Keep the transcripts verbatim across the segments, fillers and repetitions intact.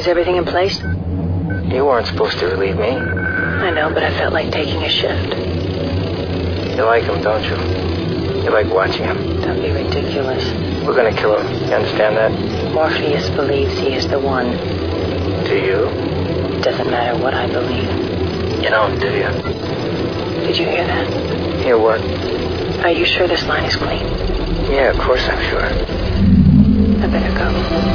everything in place? You weren't supposed to relieve me. I know, but I felt like taking a shift. You like him, don't you? You like watching him. Don't be ridiculous. We're gonna kill him. You understand that? Morpheus believes he is the one. Do you? It doesn't matter what I believe. You don't, do you? Did you hear that? Hear what? Are you sure this line is clean? Yeah, of course I'm sure. I better go.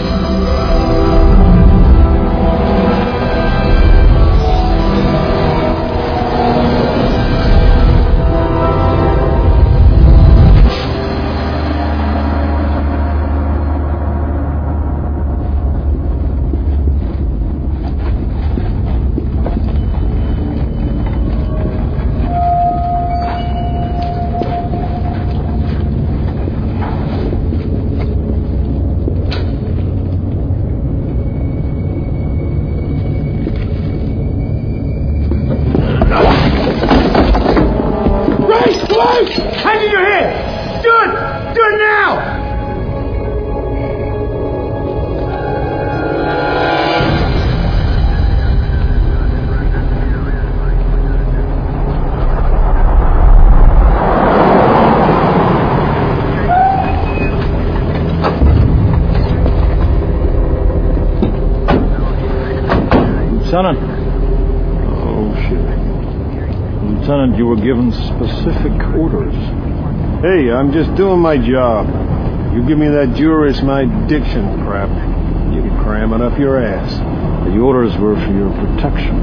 Lieutenant. Oh, shit. Lieutenant, you were given specific orders. Hey, I'm just doing my job. You give me that Juris my diction crap, you can cram it up your ass. The orders were for your protection.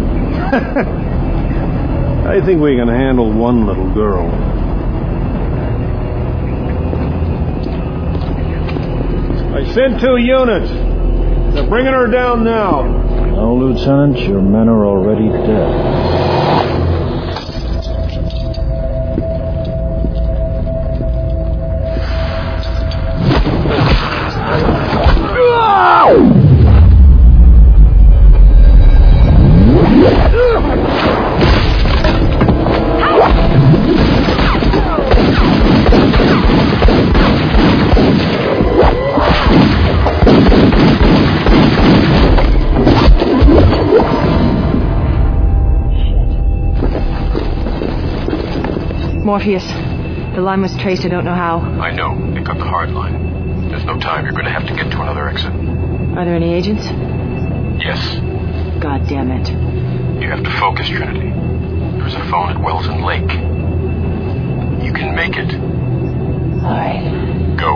I think we can handle one little girl. I sent two units. They're bringing her down now. No, Lieutenant, your men are already dead. Morpheus, the line was traced. I don't know how. I know. They cut the hard line. There's no time. You're going to have to get to another exit. Are there any agents? Yes. God damn it. You have to focus, Trinity. There's a phone at Wells Lake. You can make it. All right. Go.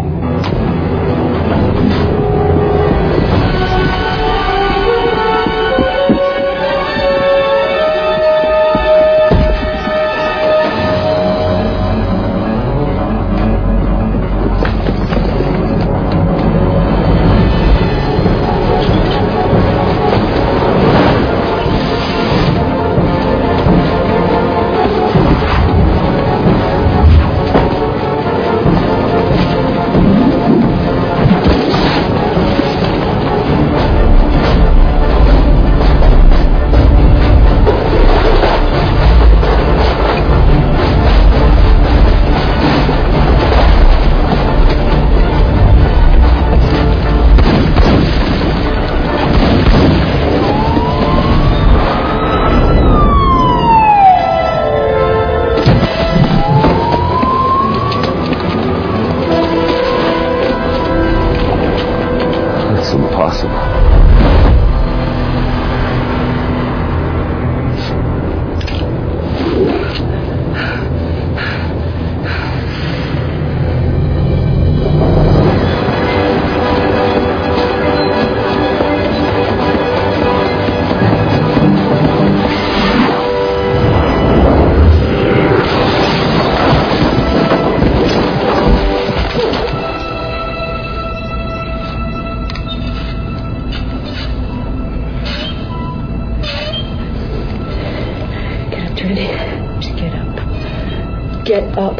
Get up.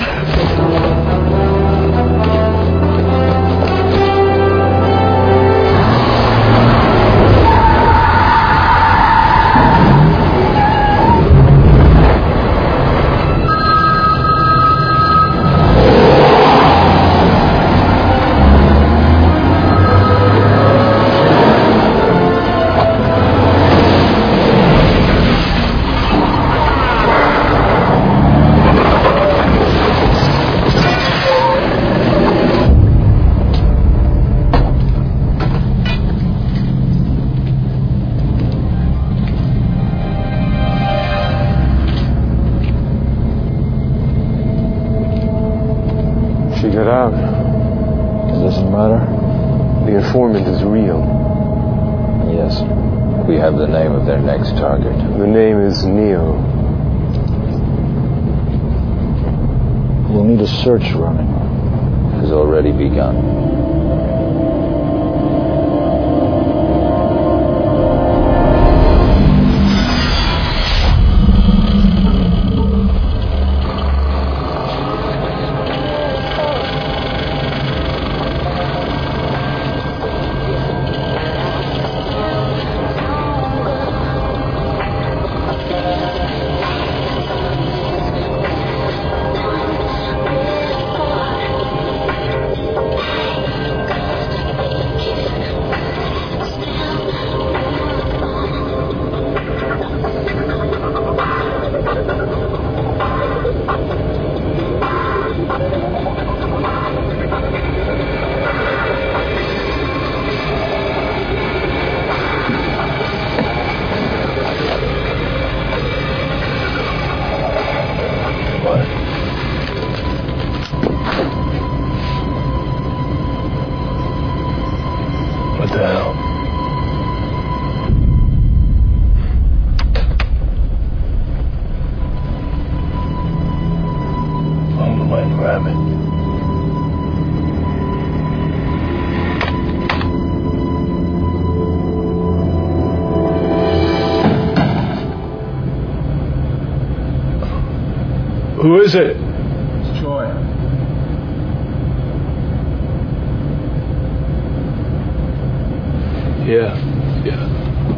it out. It doesn't matter. The informant is real. Yes. We have the name of their next target. The name is Neo. We'll need a search running. It has already begun. What the hell? I'm the white rabbit. Who is it? It's Troy. Yeah, yeah.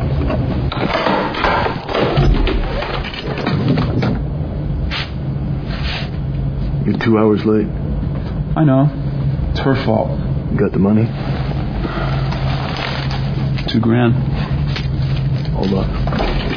You're two hours late. I know. It's her fault. You got the money? Two grand. Hold on.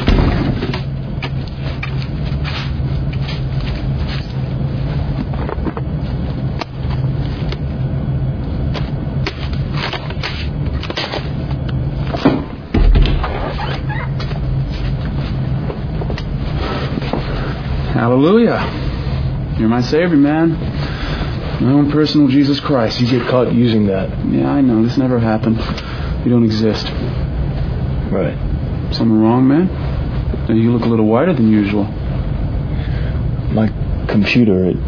Hallelujah. You're my savior, man. My own personal Jesus Christ. You get caught using that. Yeah, I know. This never happened. You don't exist. Right. Something wrong, man? You look a little whiter than usual. My computer, it...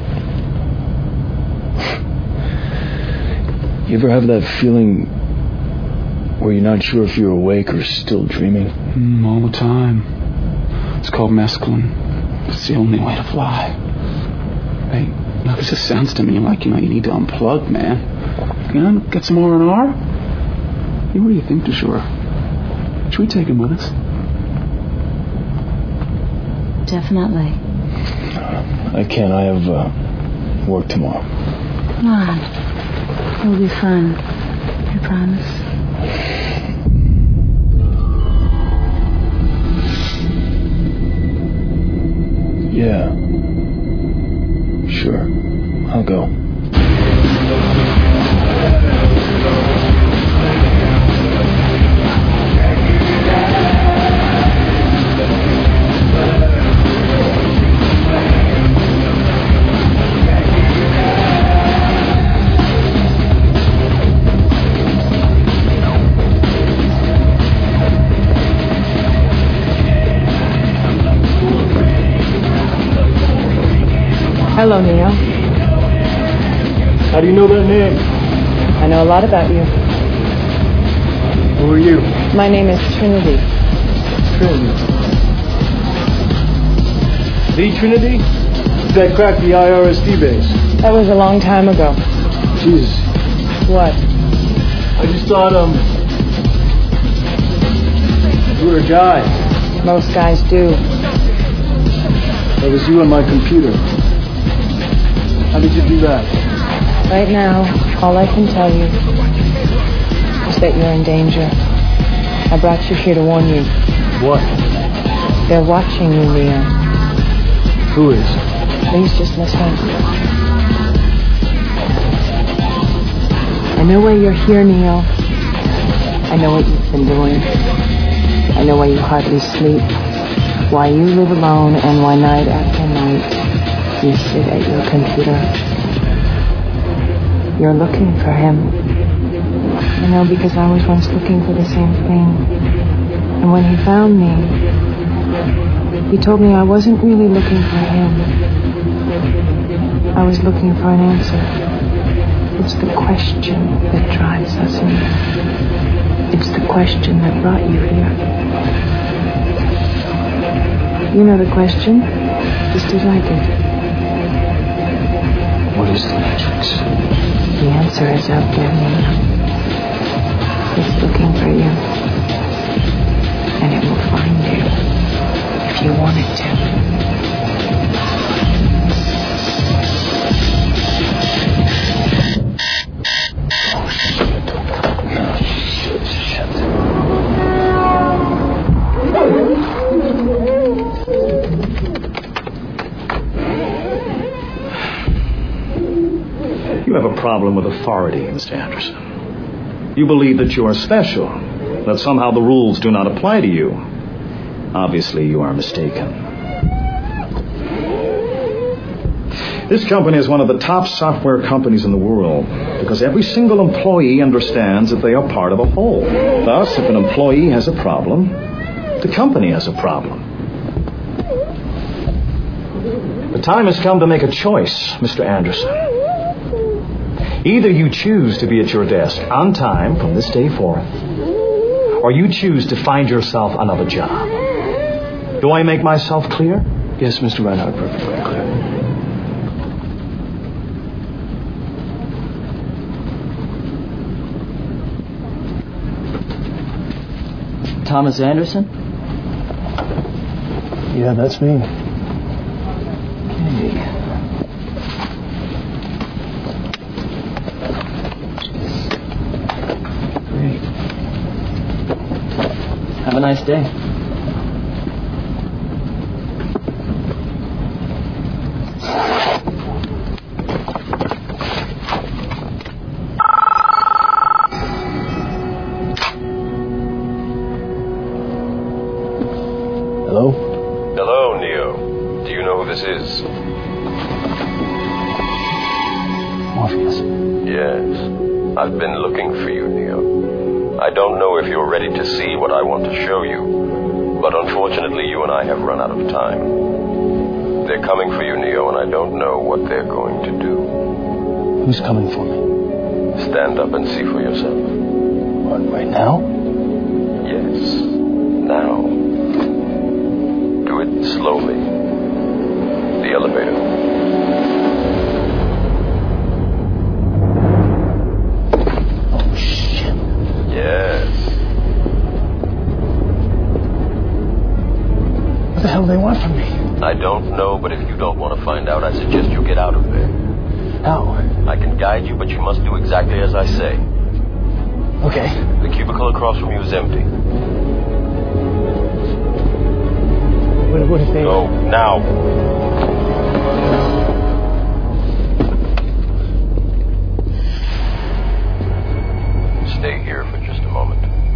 You ever have that feeling where you're not sure if you're awake or still dreaming? Mm, all the time. It's called mescaline. It's the only way to fly. Hey, look, it just sounds to me like, you know, you need to unplug, man. You know, get some R and R? Hey, what do you think, DeSure? Should we take him with us? Definitely. I can't. I have uh, work tomorrow. Come on. It'll be fun. I promise. Yeah. Sure. I'll go. Hello, Neo. How do you know that name? I know a lot about you. Who are you? My name is Trinity. Trinity. The Trinity? That cracked the I R S D base. That was a long time ago. Jesus. What? I just thought, um... you were a guy. Most guys do. That was you on my computer. How did you do that? Right now, all I can tell you is that you're in danger. I brought you here to warn you. What? They're watching you, Neo. Who is? Please just listen. I know why you're here, Neo. I know what you've been doing. I know why you hardly sleep. Why you live alone and why night after night you sit at your computer. you're looking for him. You know, because I was once looking for the same thing. And when he found me, he told me I wasn't really looking for him. I was looking for an answer. It's the question that drives us in. It's the question that brought you here. You know the question, just as I did. What is the Matrix? The answer is out there, Nina. It's looking for you. And it will find you if you want it to. You have a problem with authority, Mister Anderson. You believe that you are special, that somehow the rules do not apply to you. Obviously, you are mistaken. This company is one of the top software companies in the world because every single employee understands that they are part of a whole. Thus, if an employee has a problem, the company has a problem. The time has come to make a choice, Mister Anderson. Either you choose to be at your desk on time from this day forth, or you choose to find yourself another job. Do I make myself clear? Yes, Mister Reinhardt, perfectly clear. Thomas Anderson? Yeah, that's me. Hey. Great. Have a nice day. Hello? Hello, Neo. Do you know who this is? Morpheus. Yes. I've been looking for you, Neo. I don't know if you're ready to see what I want to show you, but unfortunately you and I have run out of time. They're coming for you, Neo, and I don't know what they're going to do. Who's coming for me? Stand up and see for yourself. What, right now? Yes. Now. Do it slowly. The elevator. Oh, shit. Yes. What the hell do they want from me? I don't know, but if you don't want to find out, I suggest you get out of there. How? I can guide you, but you must do exactly as I say. Okay. The cubicle across from you is empty. What, what if they... Go, now. Stay here for just a moment.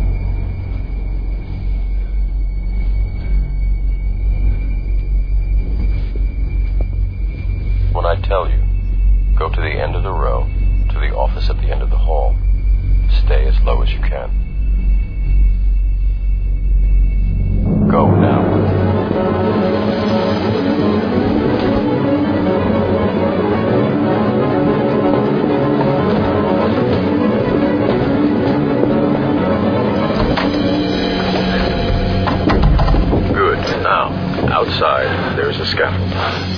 When I tell you, go to the end of the row, to the office at the end of the hall. Stay as low as you can. Go now. Good. Now, outside, there's a scaffold.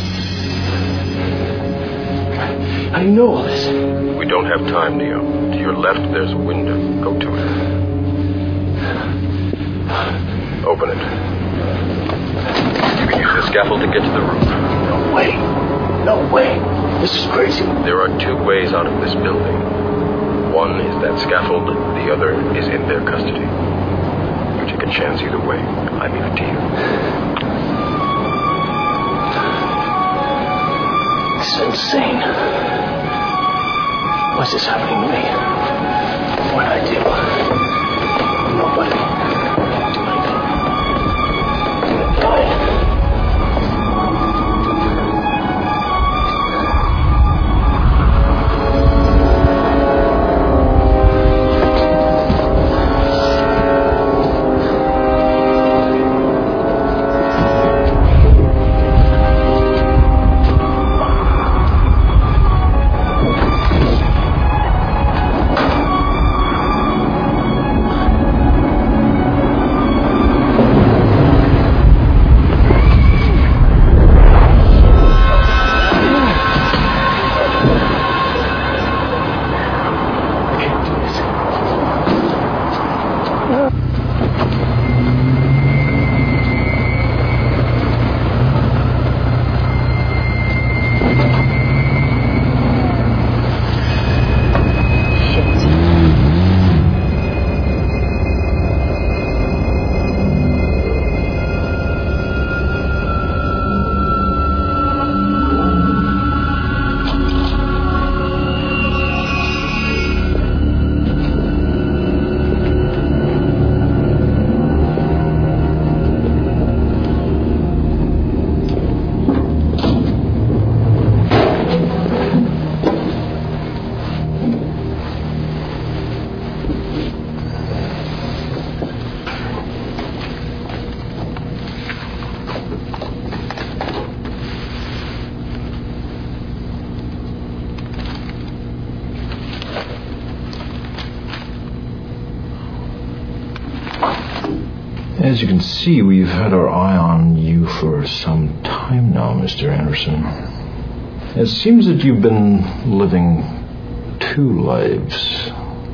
How do you know all this? We don't have time, Neo. To your left, there's a window. Go to it. Open it. You can use the scaffold to get to the roof. No way. No way. This is crazy. There are two ways out of this building. One is that scaffold. The other is in their custody. You take a chance either way. I leave it to you. This is insane. Why is this happening to me? What did I do? Nobody. Do anything. I'm gonna die. As you can see, we've had our eye on you for some time now, Mister Anderson. It seems that you've been living two lives.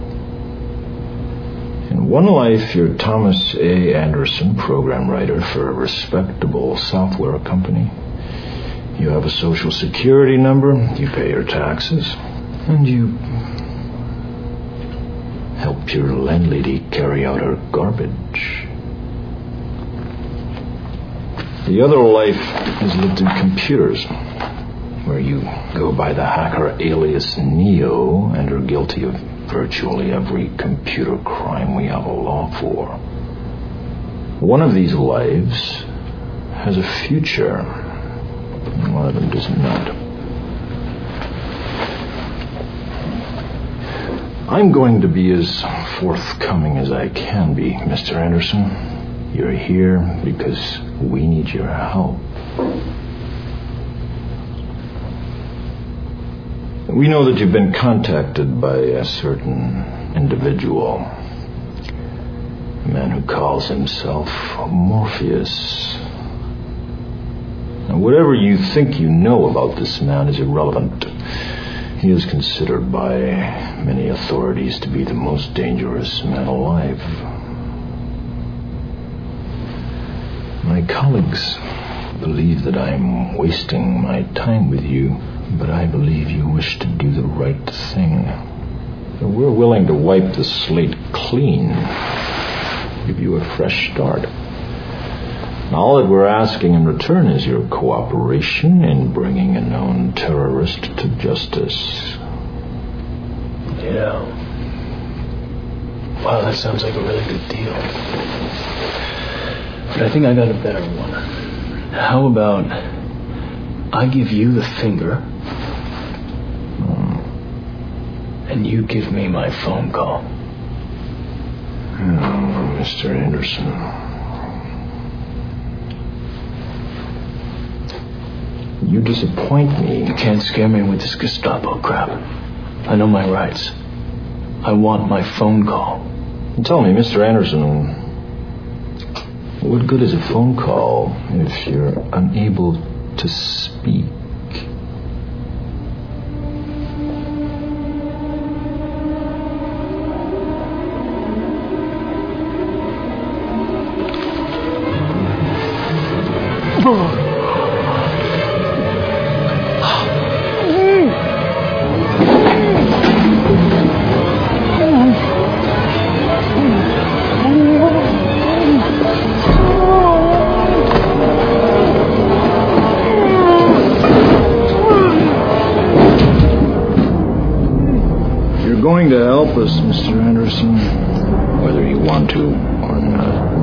In one life, you're Thomas A. Anderson, program writer for a respectable software company. You have a social security number, you pay your taxes, and you help your landlady carry out her garbage. The other life is lived in computers, where you go by the hacker alias Neo and are guilty of virtually every computer crime we have a law for. One of these lives has a future, and one of them does not. I'm going to be as forthcoming as I can be, Mister Anderson. You're here because we need your help. We know that you've been contacted by a certain individual, a man who calls himself Morpheus. Now, whatever you think you know about this man is irrelevant. He is considered by many authorities to be the most dangerous man alive. My colleagues believe that I'm wasting my time with you, but I believe you wish to do the right thing. So we're willing to wipe the slate clean, give you a fresh start. All that we're asking in return is your cooperation in bringing a known terrorist to justice. Yeah. Wow, that sounds like a really good deal. But I think I got a better one. How about I give you the finger, hmm. and you give me my phone call? Oh, Mister Anderson. You disappoint me. You can't scare me with this Gestapo crap. I know my rights. I want my phone call. Tell me, Mister Anderson, what good is a phone call if you're unable to speak? Going to help us, Mister Anderson, whether you want to or not.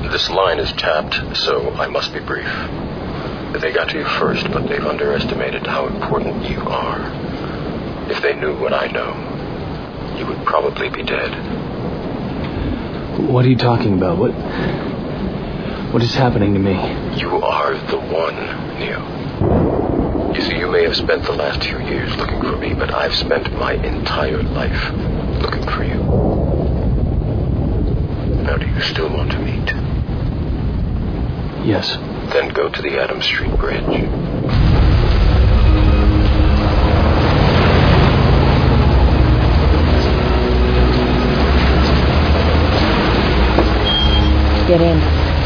This line is tapped, so I must be brief. They got to you first, but they've underestimated how important you are. If they knew what I know, you would probably be dead. What are you talking about? What... What is happening to me? You are the one, Neo. You see, you may have spent the last few years looking for me, but I've spent my entire life looking for you. Now, do you still want to meet? Yes. Then go to the Adams Street Bridge. Get in.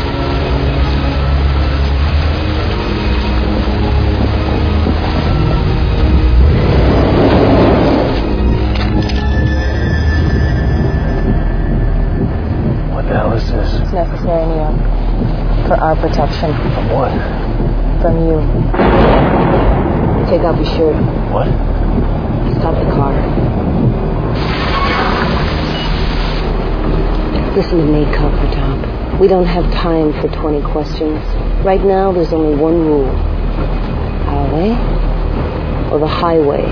What the hell is this? It's necessary, Neo. For our protection. From what? From you. Take off your shirt. What? Stop the car. Listen to me, Copper Top. We don't have time for twenty questions. Right now, there's only one rule. Our way or the highway.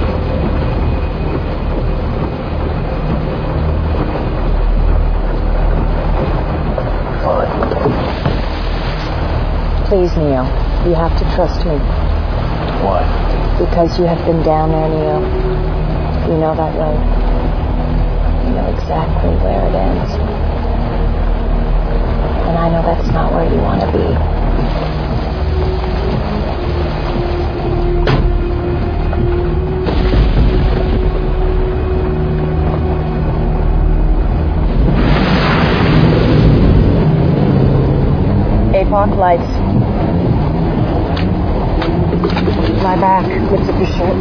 Please, Neo. You have to trust me. Why? Because you have been down there, Neo. You know that road. You know exactly where it ends. And I know that's not where you want to be. A P O C lights. Lie back. Lift up your shirt.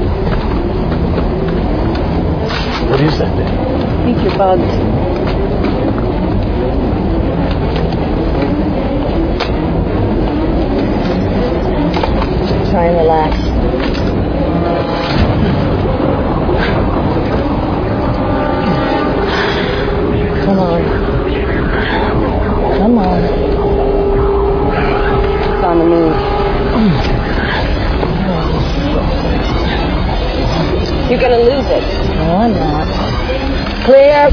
What is that thing? I think you're bugged. Try and relax. Come on. Come on. It's on the move. You're gonna lose it. No, I'm not. Clear.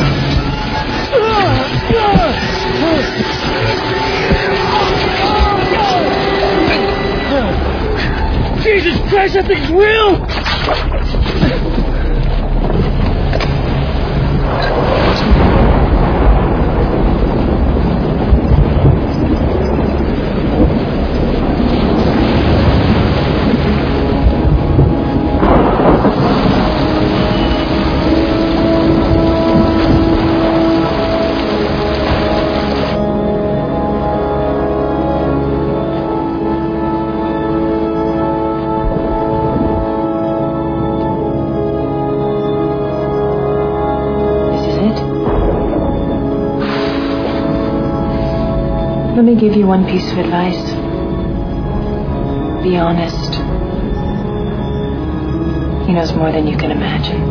Jesus Christ, that thing's real! Let me give you one piece of advice. Be honest. He knows more than you can imagine.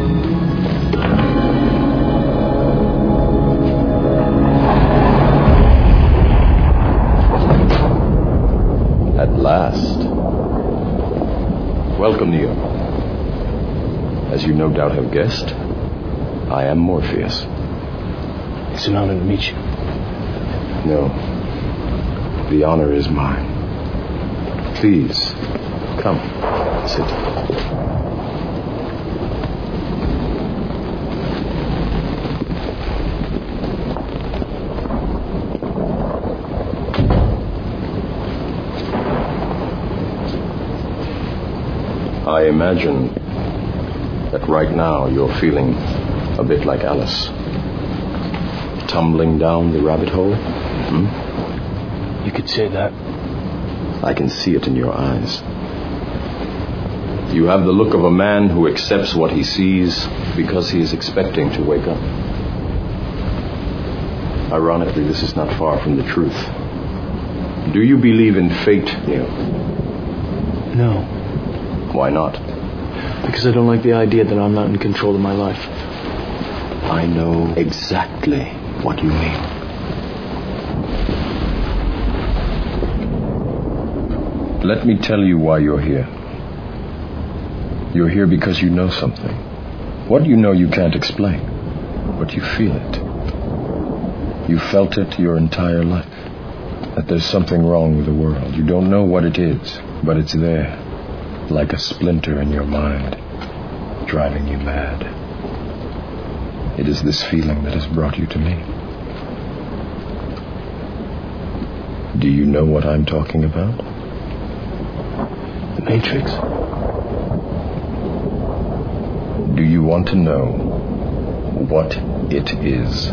At last. Welcome, Neo. As you no doubt have guessed, I am Morpheus. It's an honor to meet you. No. The honor is mine. Please, come, sit. I imagine that right now you're feeling a bit like Alice. Tumbling down the rabbit hole? Hmm? You could say that. I can see it in your eyes. You have the look of a man who accepts what he sees because he is expecting to wake up. Ironically, this is not far from the truth. Do you believe in fate, Neo? No. Why not? Because I don't like the idea that I'm not in control of my life. I know exactly what you mean. Let me tell you why you're here. You're here because you know something. What you know you can't explain, but you feel it. You felt it your entire life, that there's something wrong with the world. You don't know what it is, but it's there, like a splinter in your mind, driving you mad. It is this feeling that has brought you to me. Do you know what I'm talking about? The Matrix. Do you want to know what it is?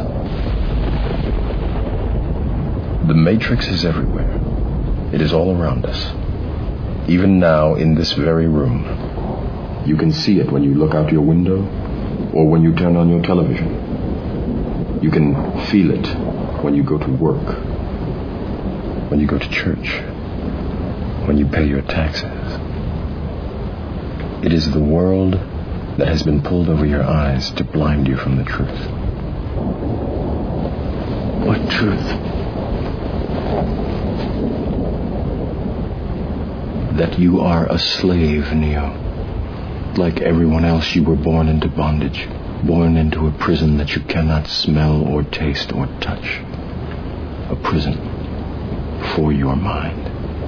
The Matrix is everywhere. It is all around us. Even now, in this very room. You can see it when you look out your window or when you turn on your television. You can feel it when you go to work, when you go to church, when you pay your taxes. It is the world that has been pulled over your eyes to blind you from the truth. What truth? That you are a slave, Neo. Like everyone else, you were born into bondage, born into a prison that you cannot smell or taste or touch. A prison for your mind.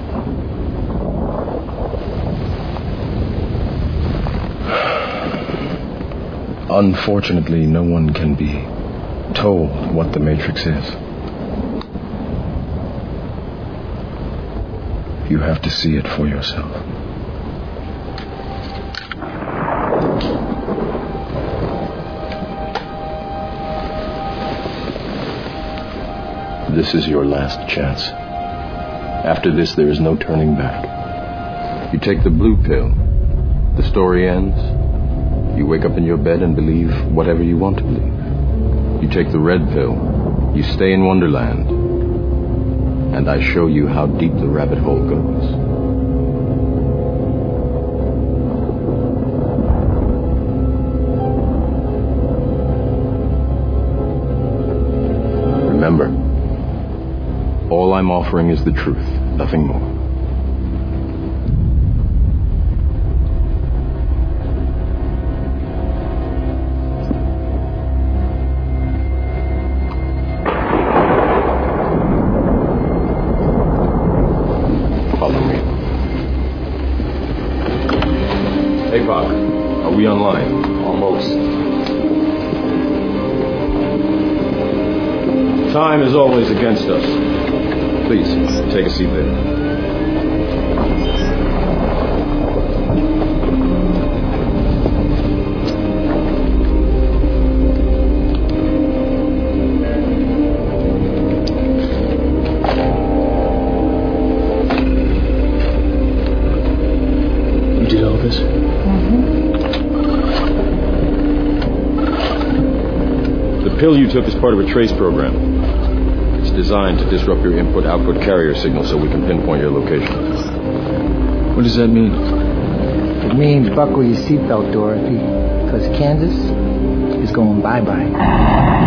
Unfortunately, no one can be told what the Matrix is. You have to see it for yourself. This is your last chance. After this, there is no turning back. You take the blue pill. The story ends. You wake up in your bed and believe whatever you want to believe. You take the red pill. You stay in Wonderland. And I show you how deep the rabbit hole goes. Remember, all I'm offering is the truth, nothing more. Are we online? Almost. Time is always against us. Please, take a seat there. You did all this? The pill you took is part of a trace program. It's designed to disrupt your input-output carrier signal so we can pinpoint your location. What does that mean? It means buckle your seatbelt, Dorothy, because Kansas is going bye-bye.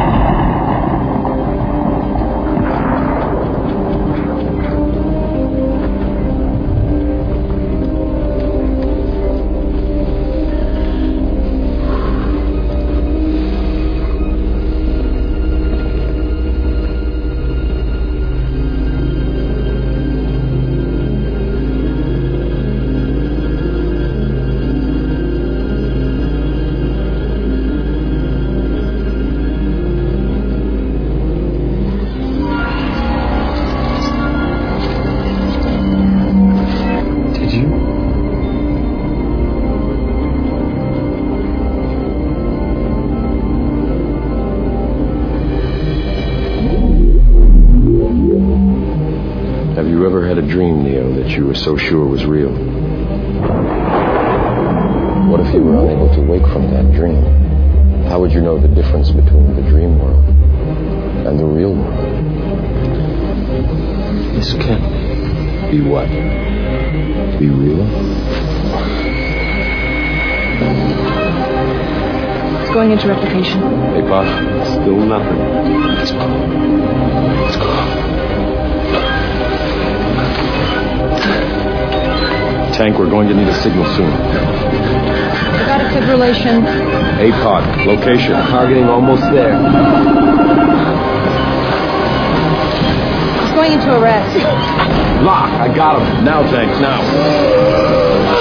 Have you ever had a dream, Neo, that you were so sure was real? What if you were unable to wake from that dream? How would you know the difference between the dream world and the real world? This can't be. Be what? Be real? It's going into replication. Hey, Pop. Still nothing. Let's go. Let's go. Tank, we're going to need a signal soon. Got a fibrillation. A P O D. Location. Targeting almost there. He's going into arrest. Lock. I got him. Now, Tank. Now.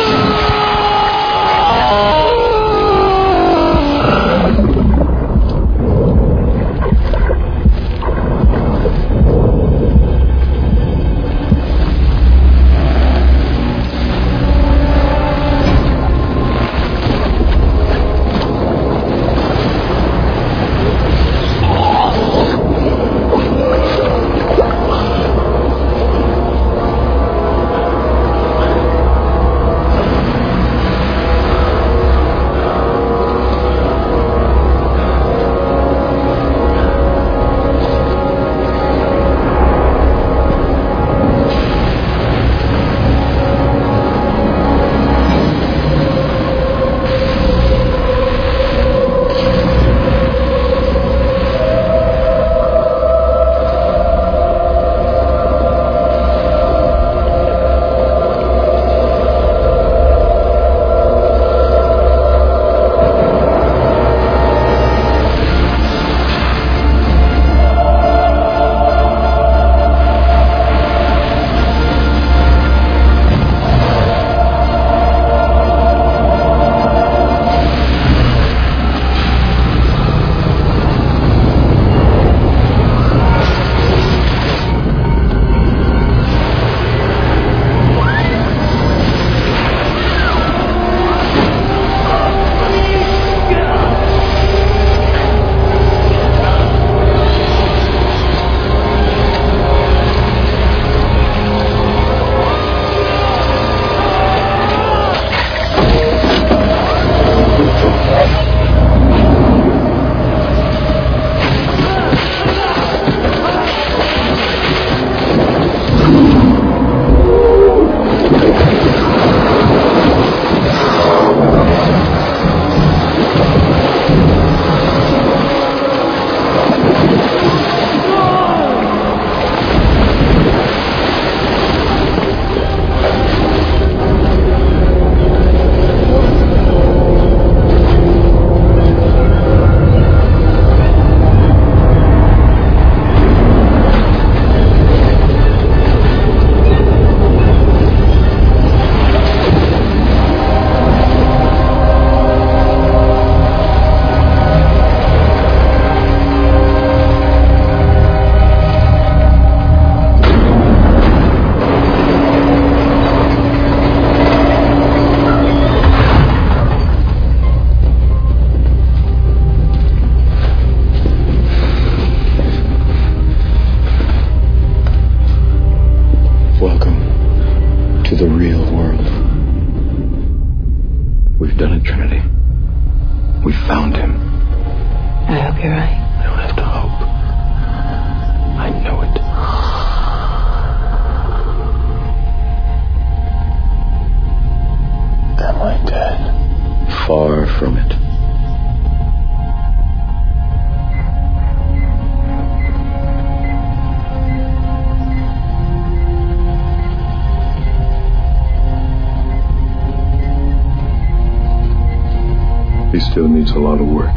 He still needs a lot of work.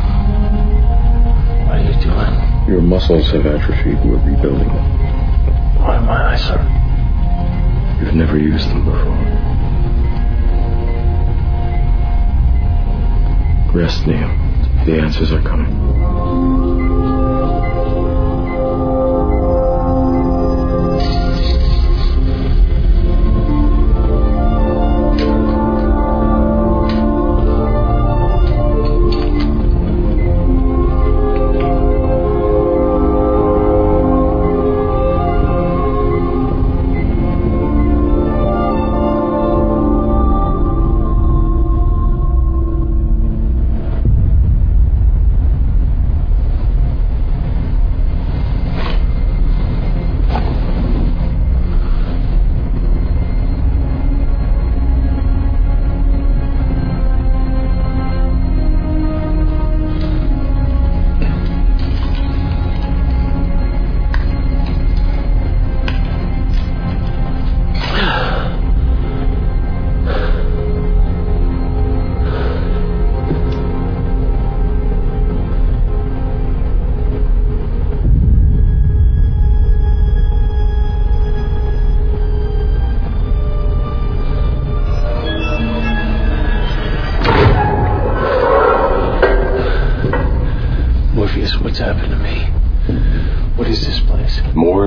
What are you doing? Your muscles have atrophied. We're rebuilding them. Why am I, sir? You've never used them before. Rest, Neil. The answers are coming.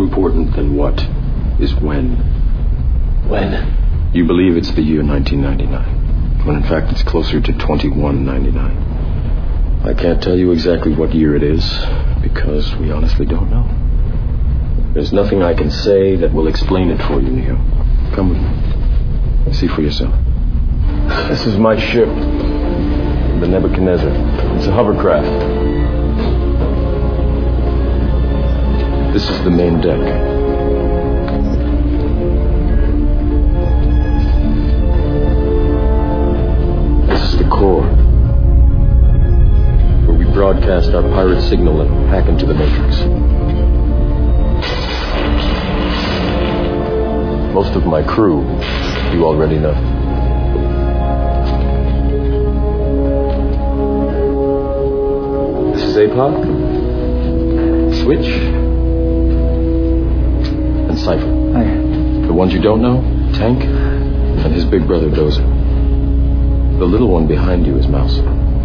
important than what is when. When? You believe it's the year nineteen ninety-nine, when in fact it's closer to twenty-one ninety-nine. I can't tell you exactly what year it is, because we honestly don't know. There's nothing I can say that will explain it for you, Neo. Come with me. See for yourself. This is my ship, the Nebuchadnezzar. It's a hovercraft. This is the main deck. This is the core, where we broadcast our pirate signal and hack into the Matrix. Most of my crew, you already know. This is A P O C, Switch, and Cypher. Hi. The ones you don't know, Tank, and his big brother Dozer. The little one behind you is Mouse.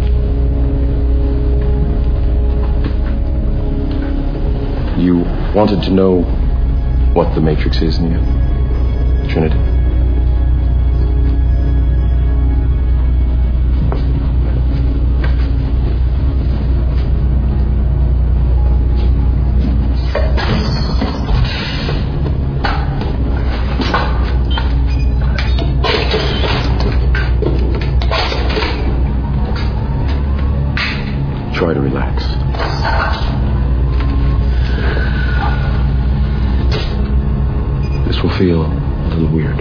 You wanted to know what the Matrix is, Neo? Trinity. Try to relax. This will feel a little weird.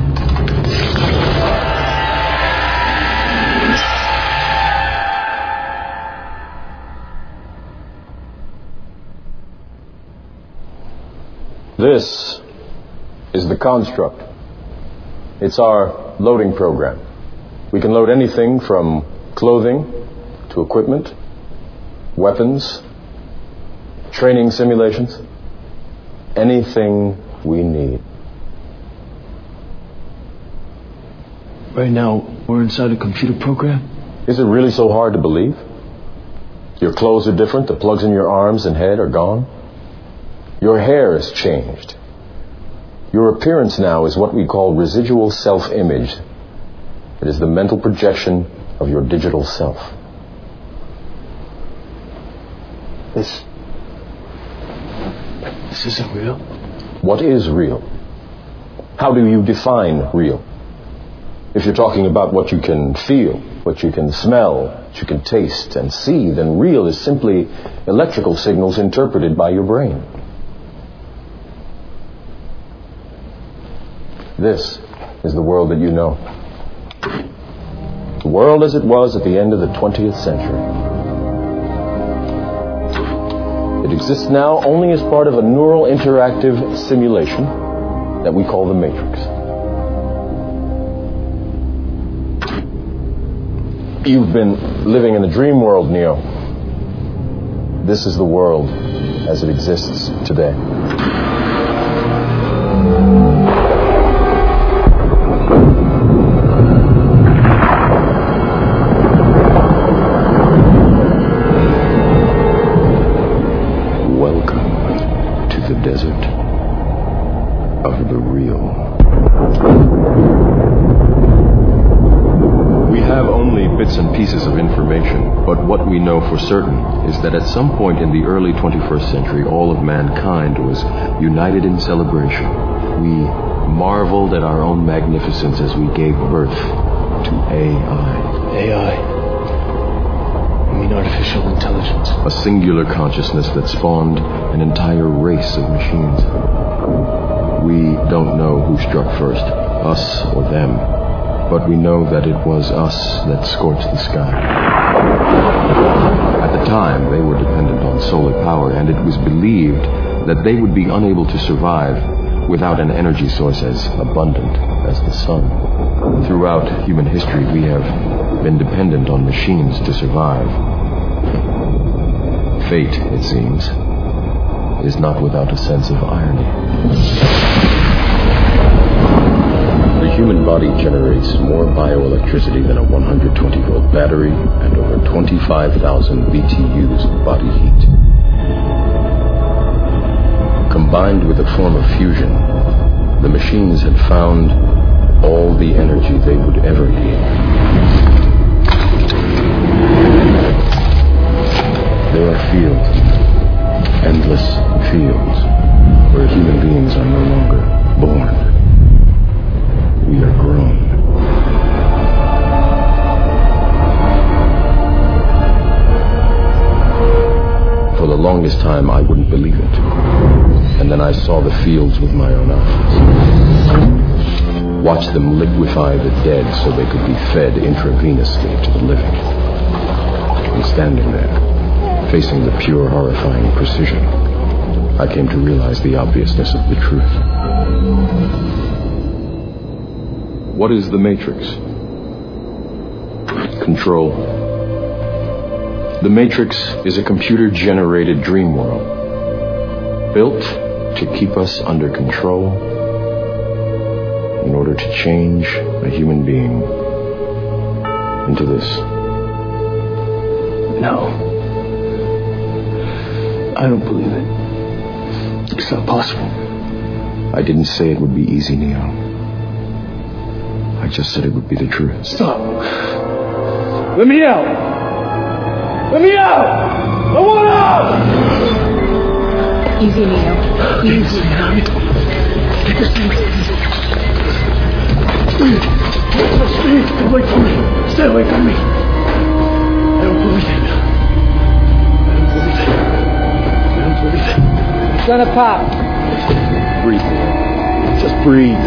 This is the construct. It's our loading program. We can load anything from clothing to equipment, weapons, training simulations, anything we need. Right now, we're inside a computer program? Is it really so hard to believe? Your clothes are different, the plugs in your arms and head are gone. Your hair has changed. Your appearance now is what we call residual self-image. It is the mental projection of your digital self. This... This isn't real. What is real? How do you define real? If you're talking about what you can feel, what you can smell, what you can taste and see, then real is simply electrical signals interpreted by your brain. This is the world that you know. The world as it was at the end of the twentieth century. It exists now only as part of a neural interactive simulation that we call the Matrix. You've been living in a dream world, Neo. This is the world as it exists today. Welcome to the desert of the real. We have only bits and pieces of information, but what we know for certain is that at some point in the early twenty-first century, all of mankind was united in celebration. We marveled at our own magnificence as we gave birth to A I. A I? You mean artificial intelligence? A singular consciousness that spawned an entire race of machines. We don't know who struck first, us or them, but we know that it was us that scorched the sky. At the time, they were dependent on solar power, and it was believed that they would be unable to survive without an energy source as abundant as the sun. Throughout human history, we have been dependent on machines to survive. Fate, it seems, is not without a sense of irony. The human body generates more bioelectricity than a one hundred twenty volt battery and over twenty-five thousand B T Us of body heat. Combined with a form of fusion, the machines had found all the energy they would ever need. There are fields, endless fields, where human beings are no longer born. We are grown. For the longest time, I wouldn't believe it. And then I saw the fields with my own eyes. Watched them liquefy the dead so they could be fed intravenously to the living. And standing there, facing the pure, horrifying precision, I came to realize the obviousness of the truth. What is the Matrix? Control. The Matrix is a computer-generated dream world, built to keep us under control in order to change a human being into this. No. I don't believe it. It's not possible. I didn't say it would be easy, Neo. I just said it would be the truth. Stop. Let me out. Let me out. I want out. Easy, Neo. Easy. Take a seat. Stay away from me. Stay away from me. I don't believe it. I don't believe it. I don't believe it. It's gonna pop. Breathe, Neo. Just breathe.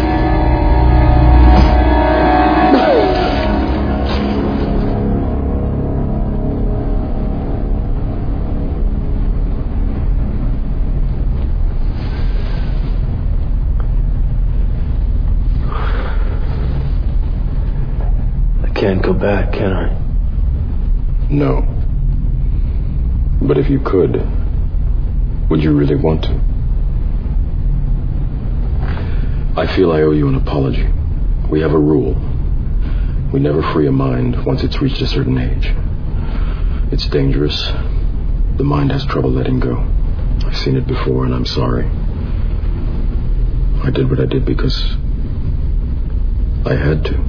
Can't go back, can I? No. But if you could, would you really want to? I feel I owe you an apology. We have a rule. We never free a mind once it's reached a certain age. It's dangerous. The mind has trouble letting go. I've seen it before, and I'm sorry. I did what I did because I had to.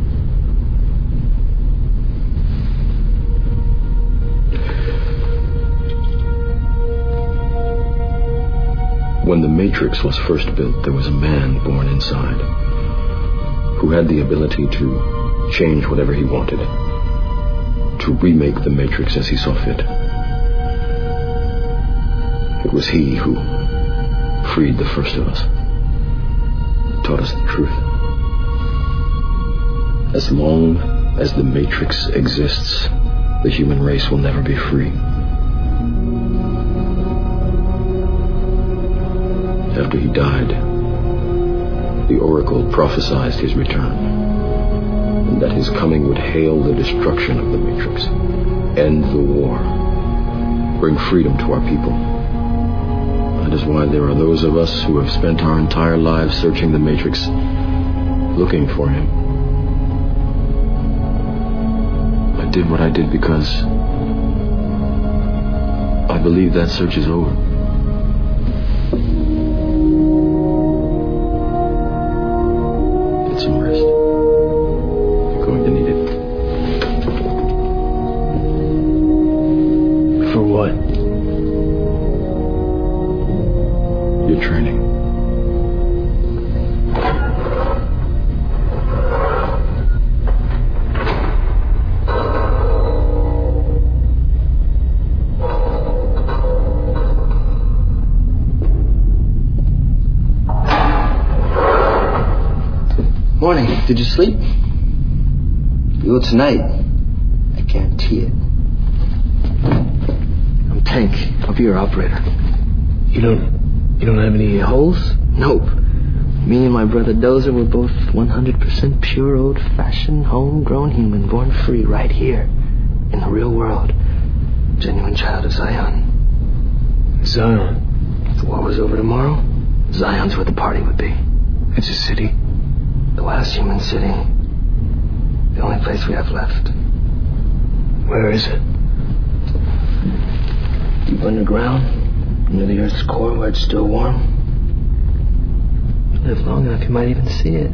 When the Matrix was first built, there was a man born inside who had the ability to change whatever he wanted, to remake the Matrix as he saw fit. It was he who freed the first of us, taught us the truth. As long as the Matrix exists, the human race will never be free. After he died, the Oracle prophesied his return, and that his coming would hail the destruction of the Matrix, end the war, bring freedom to our people. That is why there are those of us who have spent our entire lives searching the Matrix, looking for him. I did what I did because I believe that search is over. Get some rest. You're going to need it. For what? Your training. Morning. Did you sleep? You will tonight. I guarantee it. I'm Tank. I'll be your operator. You don't... You don't have any holes? Nope. Me and my brother Dozer were both one hundred percent pure, old-fashioned, homegrown human, born free right here in the real world. Genuine child of Zion. Zion? If the war was over tomorrow, Zion's where the party would be. It's a city. The last human city. The only place we have left. Where is it? Deep underground, near the Earth's core where it's still warm. live long enough, you might even see it.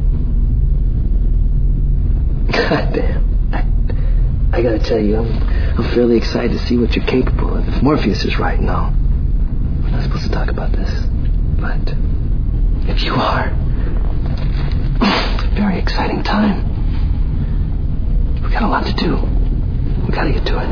God damn. I, I gotta tell you, I'm, I'm fairly excited to see what you're capable of. If Morpheus is right, no. We're not supposed to talk about this. But if you are, very exciting time. We got a lot to do. We gotta get to it.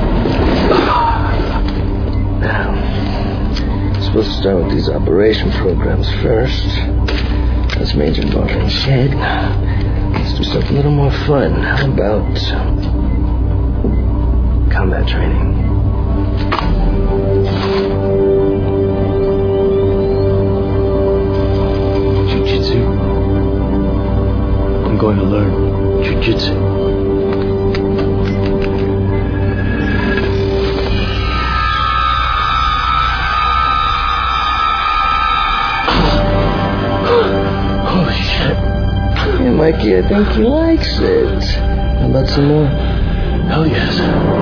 Now, I'm supposed to start with these operation programs first. That's Major Martin Shed. Let's do something a little more fun. How about combat training? Jiu-jitsu. I'm going to learn jiu-jitsu. Mikey, I think he likes it. How about some more? Hell yes.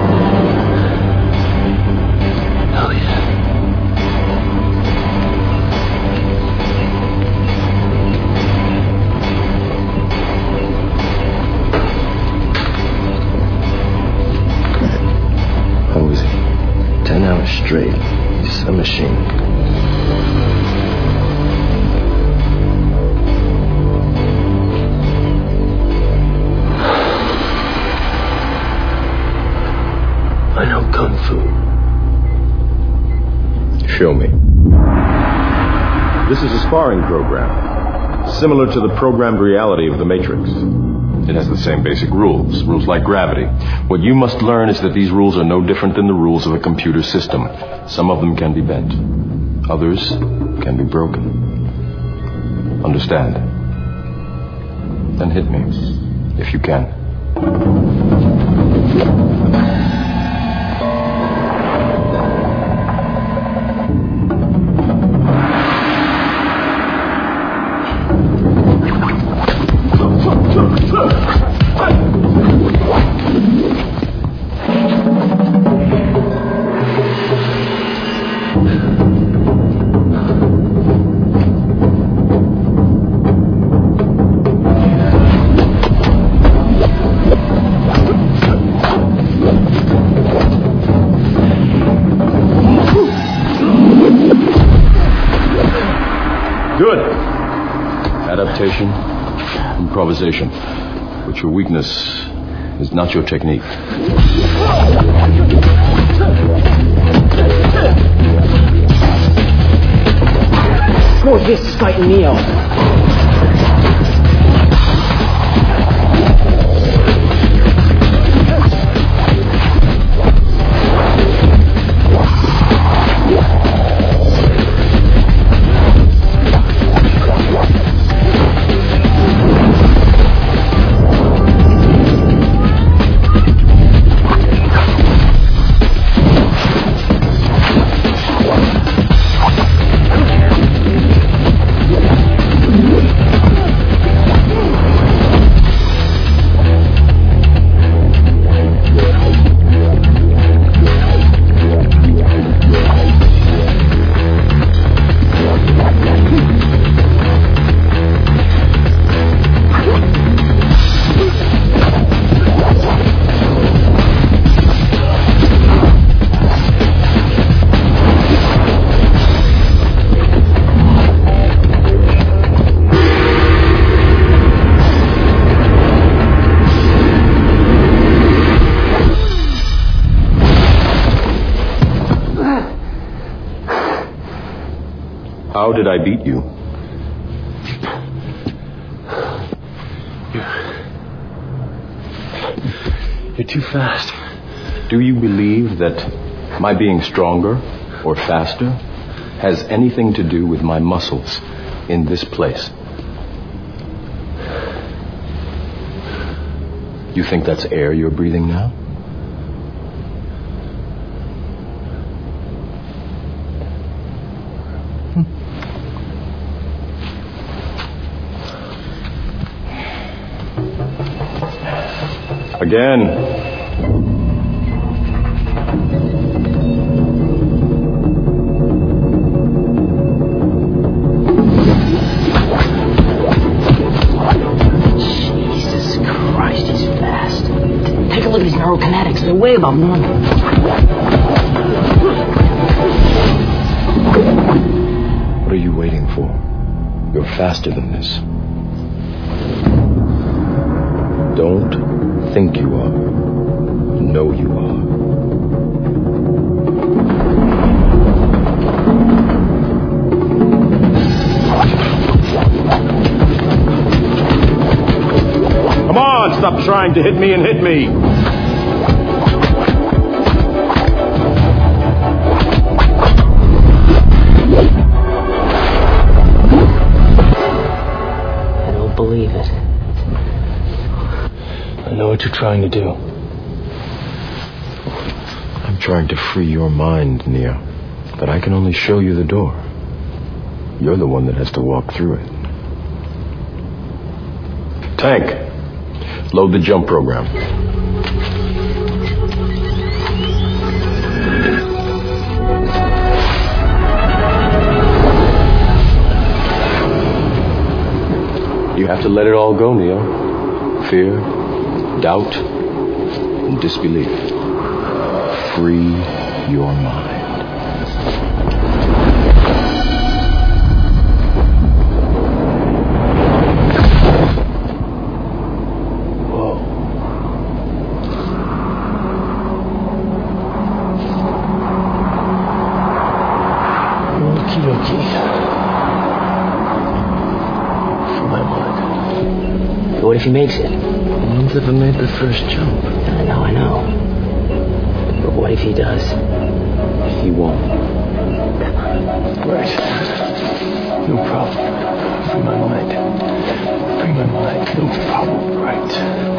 Hell yeah. How was he? Ten hours straight. He's a machine. I know Kung Fu. Show me. This is a sparring program, similar to the programmed reality of the Matrix. It has the same basic rules, rules like gravity. What you must learn is that these rules are no different than the rules of a computer system. Some of them can be bent. Others can be broken. Understand? Then hit me, if you can. Good. Adaptation, improvisation. But your weakness is not your technique. Morpheus is fighting Neo. How did I beat you? You're, you're too fast. Do you believe that my being stronger or faster has anything to do with my muscles in this place? You think that's air you're breathing now? Again. way about normal. What are you waiting for? You're faster than this. Don't think you are. Know you are. Come on, stop trying to hit me and hit me. I don't believe it. I know what you're trying to do. I'm trying to free your mind, Neo. But I can only show you the door. You're the one that has to walk through it. Tank, load the jump program. You have to let it all go, Neo. Fear, doubt, and disbelief. Free your mind. What if he makes it? No one's ever made the first jump. I know, I know. But what if he does? He won't. Right. No problem. Free my mind. Free my mind. No problem. Right.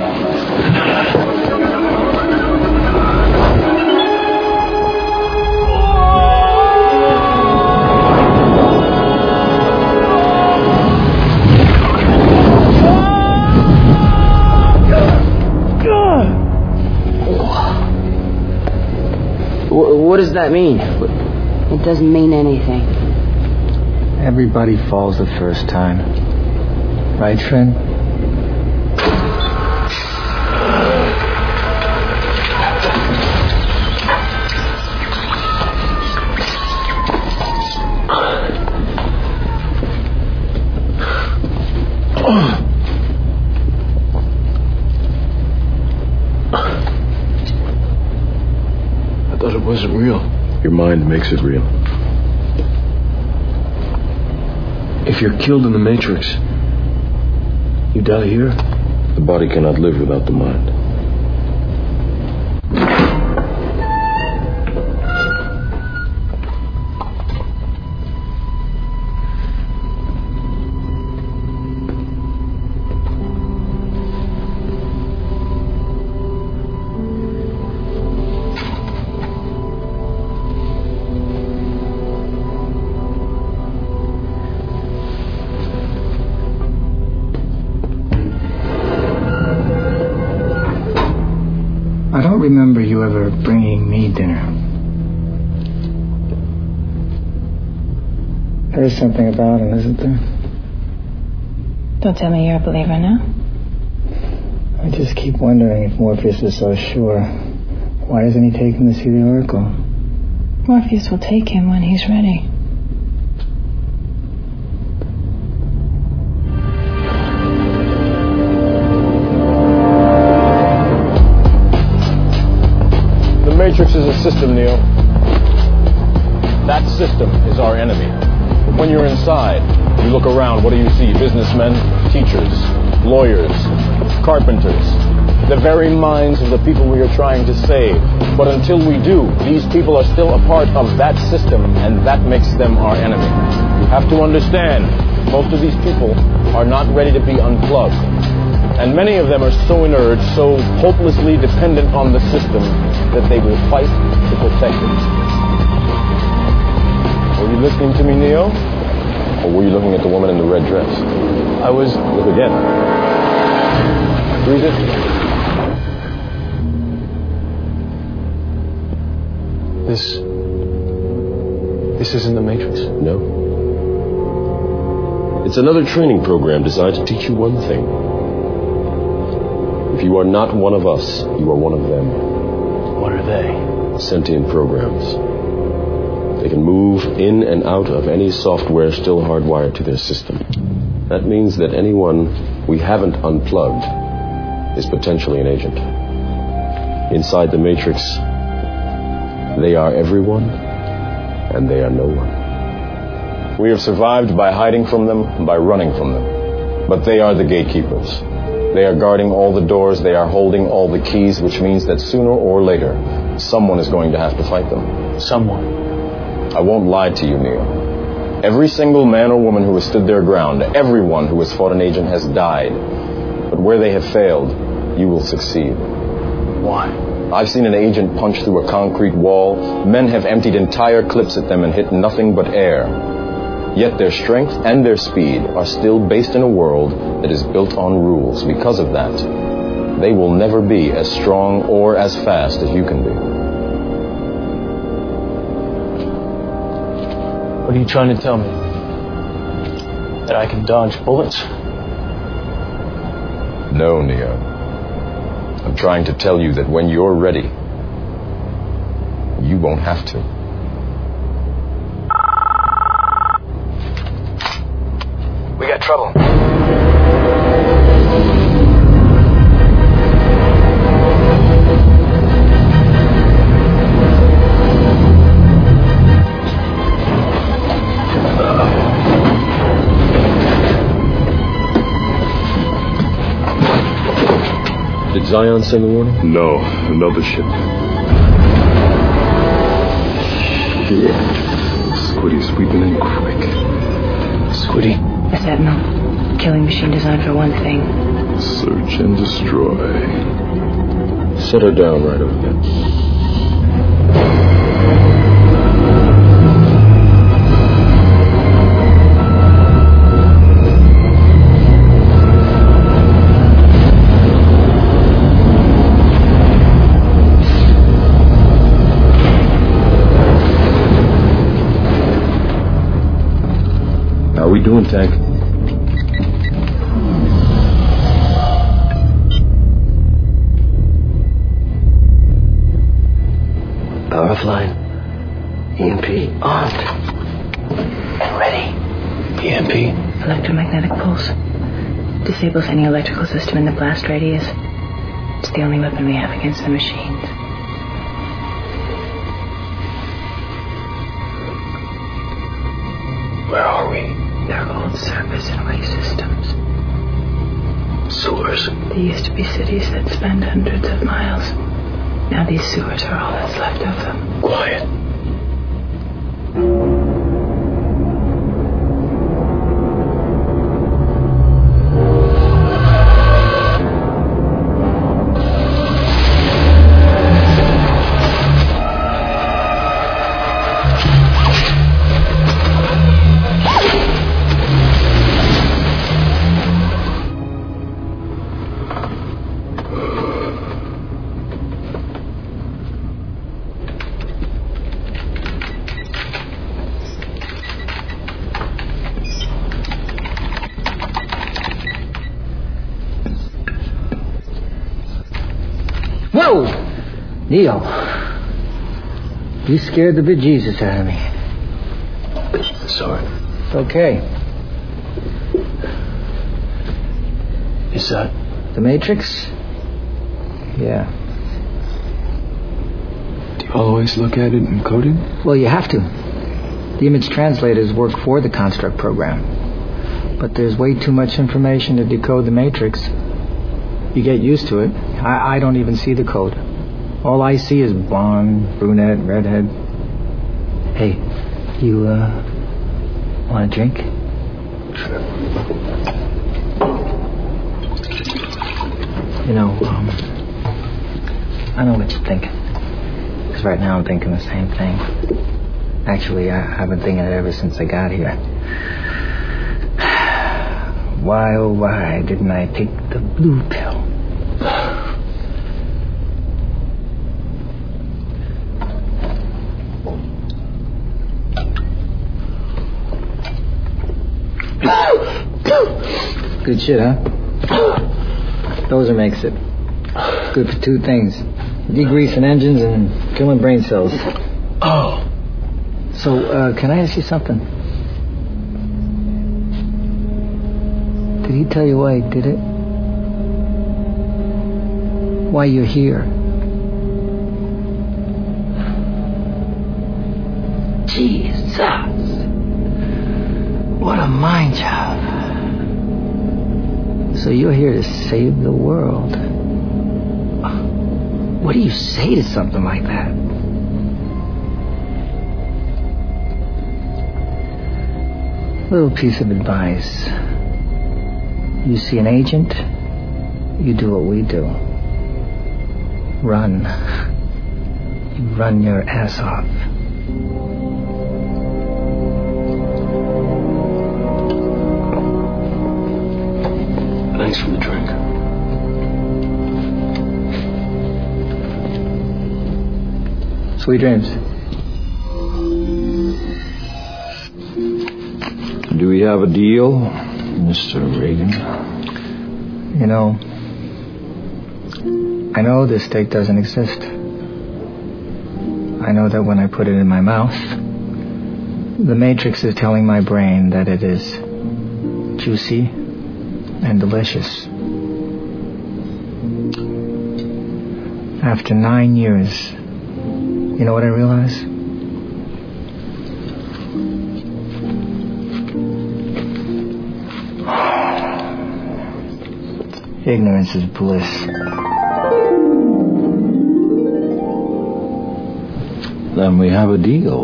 What does that mean? It doesn't mean anything. Everybody falls the first time. Right, friend? I thought it wasn't real. Your mind makes it real. If you're killed in the Matrix, you die here? The body cannot live without the mind. I don't remember you ever bringing me dinner. There is something about him, isn't there? Don't tell me you're a believer now. I just keep wondering if Morpheus is so sure. Why isn't he taking to see the Oracle? Morpheus will take him when he's ready. The Matrix is a system, Neo. That system is our enemy. But when you're inside, you look around, what do you see? Businessmen, teachers, lawyers, carpenters. The very minds of the people we are trying to save. But until we do, these people are still a part of that system, and that makes them our enemy. You have to understand, most of these people are not ready to be unplugged. And many of them are so inert, so hopelessly dependent on the system, that they will fight to protect it. Were you listening to me, Neo? Or were you looking at the woman in the red dress? I was... Look again. Read it. This... This isn't the Matrix. No. It's another training program designed to teach you one thing. If you are not one of us, you are one of them. What are they? Sentient programs. They can move in and out of any software still hardwired to their system. That means that anyone we haven't unplugged is potentially an agent. Inside the Matrix, they are everyone, and they are no one. We have survived by hiding from them and by running from them. But they are the gatekeepers. They are guarding all the doors, they are holding all the keys, which means that sooner or later, someone is going to have to fight them. Someone. I won't lie to you, Neo. Every single man or woman who has stood their ground, everyone who has fought an agent has died. But where they have failed, you will succeed. Why? I've seen an agent punch through a concrete wall. Men have emptied entire clips at them and hit nothing but air. Yet their strength and their speed are still based in a world that is built on rules. Because of that, they will never be as strong or as fast as you can be. What are you trying to tell me? That I can dodge bullets? No, Neo. I'm trying to tell you that when you're ready, you won't have to. We got trouble. Did Zion send the warning? No, another ship. Yeah. Squiddy sweeping in quick. Squiddy? A sentinel. Killing machine designed for one thing. Search and destroy. Set her down right over there. How we doing, Tank? Power offline. E M P armed. And ready. E M P? Electromagnetic pulse. Disables any electrical system in the blast radius. It's the only weapon we have against the machines. Where are we? They're old surface and way systems. Sewers. There used to be cities that spanned hundreds of miles. Now these sewers are all that's left of them. Quiet. Whoa! Neo, you scared the bejesus out of me. Sorry. It's okay. Is that... The Matrix? Yeah. Do you always look at it encoded? Well, you have to. The image translators work for the construct program. But there's way too much information to decode the Matrix. You get used to it. I, I don't even see the code. All I see is blonde, brunette, redhead. Hey, you, uh, want a drink? Sure. You know, um, I know what you're thinking. Because right now I'm thinking the same thing. Actually, I, I've been thinking it ever since I got here. Why, oh, why didn't I take the blue pill? Good shit, huh? Dozer makes it. Good for two things. Degreasing engines and killing brain cells. Oh. So, uh, can I ask you something? Did he tell you why he did it? Why you're here? Jesus. What a mind job. So you're here to save the world. What do you say to something like that? Little piece of advice. You see an agent, you do what we do. Run. You run your ass off. Thanks for the drink. Sweet dreams. Do we have a deal, Mister Reagan? You know, I know this steak doesn't exist. I know that when I put it in my mouth, the Matrix is telling my brain that it is juicy and delicious. After nine years, you know what I realize? Ignorance is bliss. Then we have a deal.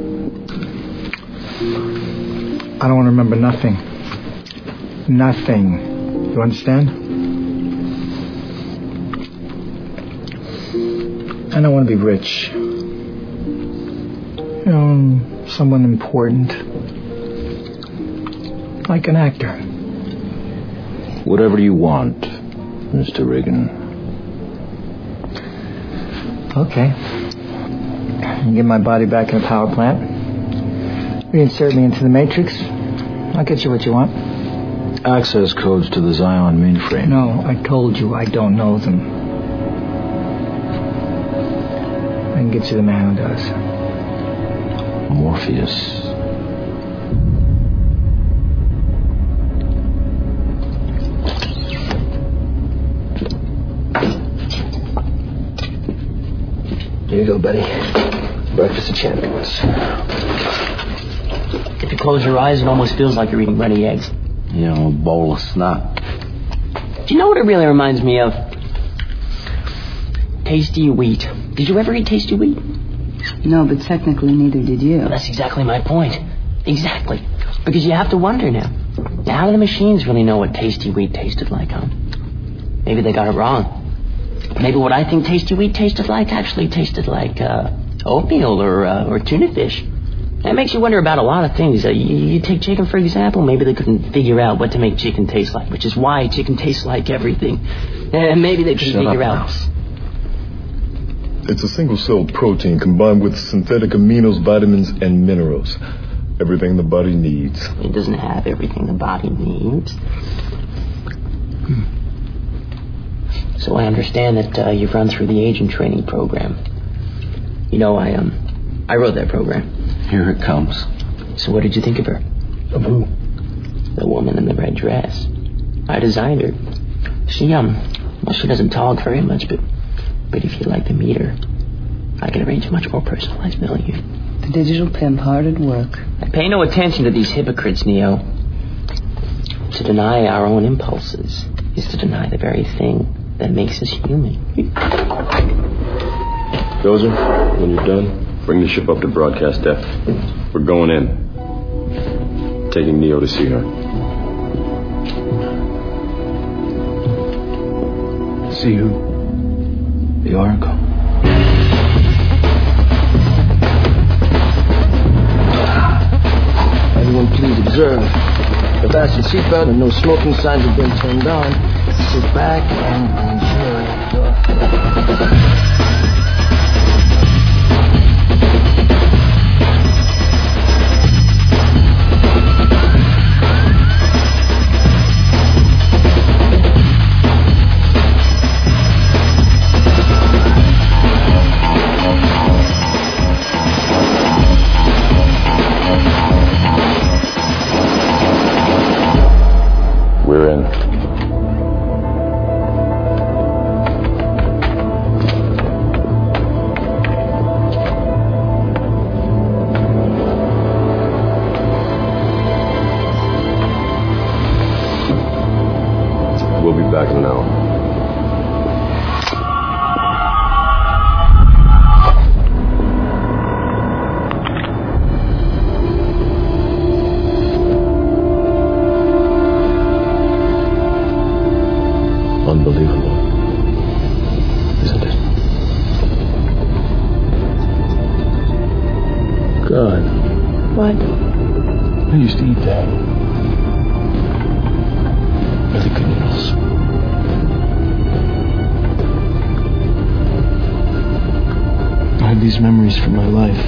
I don't want to remember nothing. Nothing. You understand? I don't want to be rich. You know, someone important. Like an actor. Whatever you want, Mister Reagan. Okay. You get my body back in a power plant. Reinsert me into the Matrix. I'll get you what you want. Access codes to the Zion mainframe. No, I told you I don't know them. I can get you the man who does. Morpheus. Here you go, buddy. Breakfast of champions. If you close your eyes, it almost feels like you're eating runny eggs. You know, a bowl of snot. Do you know what it really reminds me of? Tasty wheat. Did you ever eat tasty wheat? No, but technically neither did you. Well, that's exactly my point. Exactly. Because you have to wonder now. How do the machines really know what tasty wheat tasted like, huh? Maybe they got it wrong. Maybe what I think tasty wheat tasted like actually tasted like uh, oatmeal or uh, or tuna fish. That makes you wonder about a lot of things. Uh, you, you take chicken, for example. Maybe they couldn't figure out what to make chicken taste like, which is why chicken tastes like everything. And maybe they couldn't Shut figure up, out... Mouse. It's a single-celled protein combined with synthetic aminos, vitamins, and minerals. Everything the body needs. It doesn't have everything the body needs. Hmm. So I understand that uh, you've run through the agent training program. You know, I um, I wrote that program. Here it comes. So what did you think of her? Of who? The woman in the red dress. I designed her. She um, well, she doesn't talk very much, but but if you'd like to meet her, I can arrange a much more personalized million. The digital pimp hard at work. I pay no attention to these hypocrites, Neo. To deny our own impulses is to deny the very thing that makes us human. Dozer, when you're done, bring the ship up to broadcast depth. We're going in. Taking Neo to see her. See who? The Oracle. Everyone please observe. The fasten seatbelt and no smoking signs have been turned on. Sit back and enjoy. be back in an hour. Unbelievable, isn't it? God. What? I used to eat that. Really good noodles. I have these memories from my life.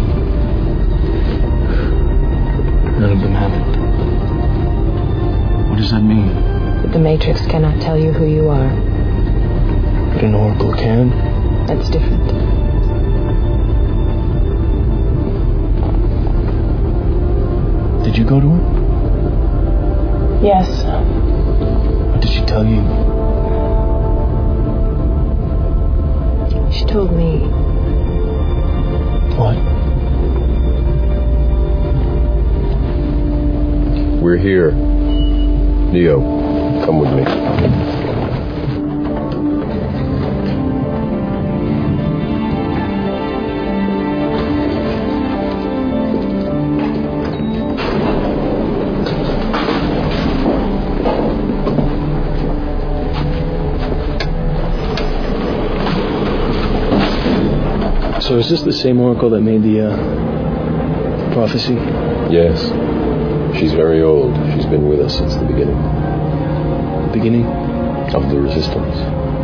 None of them happened. What does that mean? But the Matrix cannot tell you who you are. But an oracle can? That's different. Did you go to her? Yes. What did she tell you? She told me. What? We're here. Neo, come with me. So is this the same oracle that made the, uh, prophecy? Yes. She's very old. She's been with us since the beginning. The beginning? Of the resistance.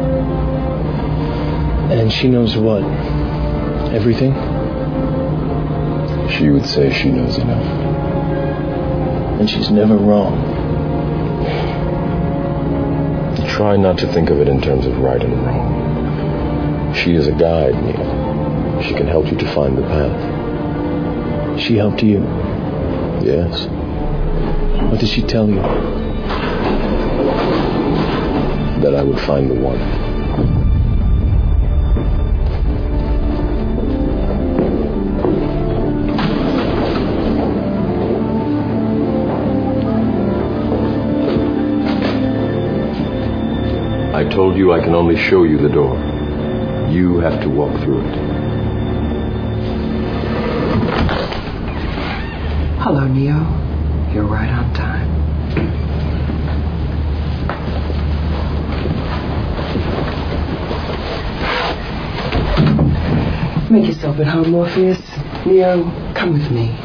And she knows what? Everything? She would say she knows enough. And she's never wrong. Try not to think of it in terms of right and wrong. She is a guide, Neo. She can help you to find the path. She helped you? Yes. What did she tell you? That I would find the one. I told you I can only show you the door. You have to walk through it. Hello, Neo. You're right on time. Make yourself at home, Morpheus. Neo, come with me.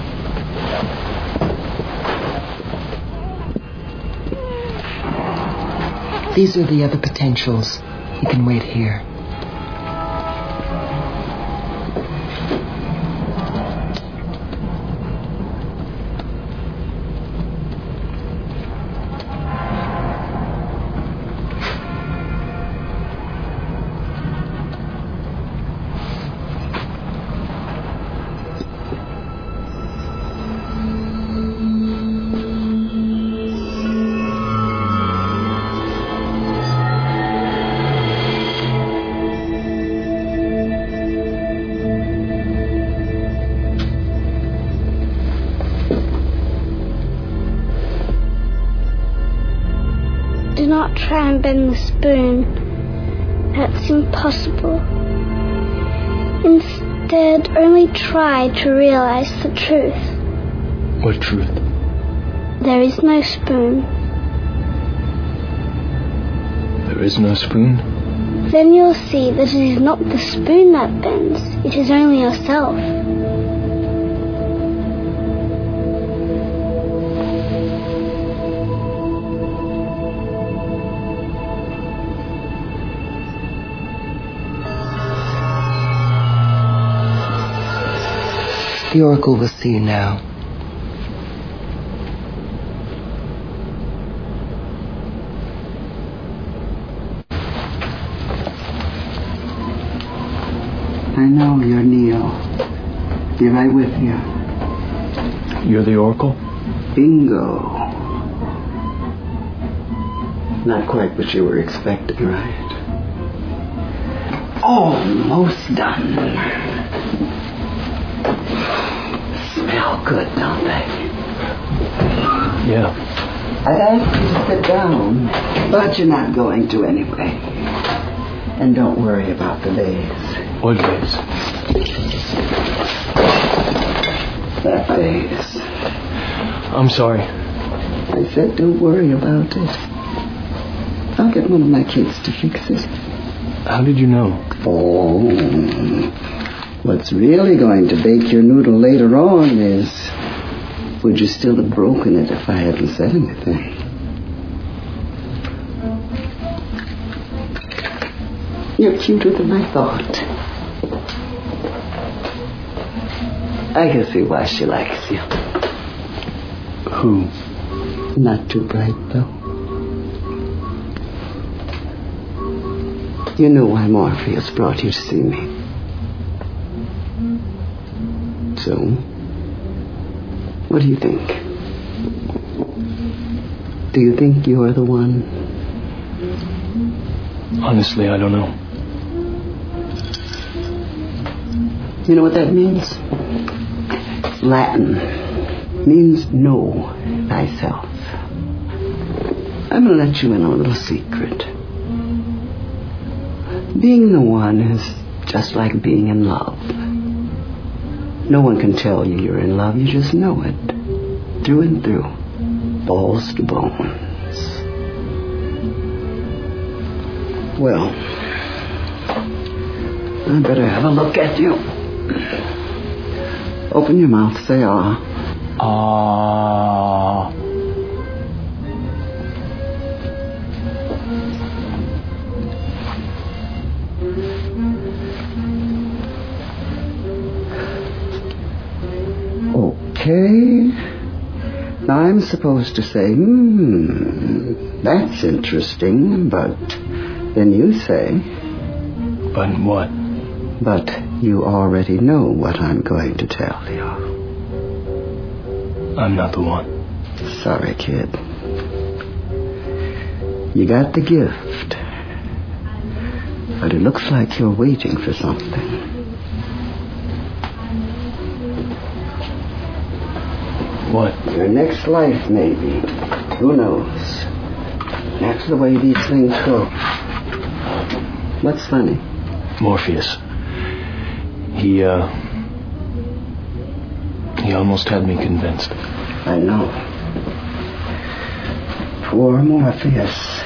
These are the other potentials. You can wait here. Do not try and bend the spoon. That's impossible. Instead, only try to realize the truth. What truth? There is no spoon. There is no spoon? Then you'll see that it is not the spoon that bends. It is only yourself. The Oracle will see you now. I know you're Neo. Be right with you. You're the Oracle? Bingo. Not quite what you were expecting, right? Almost done. Smell good, don't they? Yeah. I'd ask you to sit down. But you're not going to anyway. And don't worry about the vase. What vase? That vase. I'm sorry. I said don't worry about it. I'll get one of my kids to fix it. How did you know? Oh, what's really going to bake your noodle later on is, would you still have broken it if I hadn't said anything? You're cuter than I thought. I can see why she likes you. Who? Not too bright, though. You know why Morpheus brought you to see me. So, what do you think? Do you think you're the one? Honestly, I don't know. You know what that means? Latin. Means know thyself. I'm going to let you in on a little secret. Being the one is just like being in love. No one can tell you you're in love. You just know it. Through and through. Balls to bones. Well, I better have a look at you. Open your mouth. Say ah. Ah. Okay. Now I'm supposed to say, hmm, that's interesting, but then you say... But what? But you already know what I'm going to tell you. I'm not the one. Sorry, kid. You got the gift. But it looks like you're waiting for something. What? Your next life, maybe. Who knows? That's the way these things go. What's funny? Morpheus. He, uh... He almost had me convinced. I know. Poor Morpheus.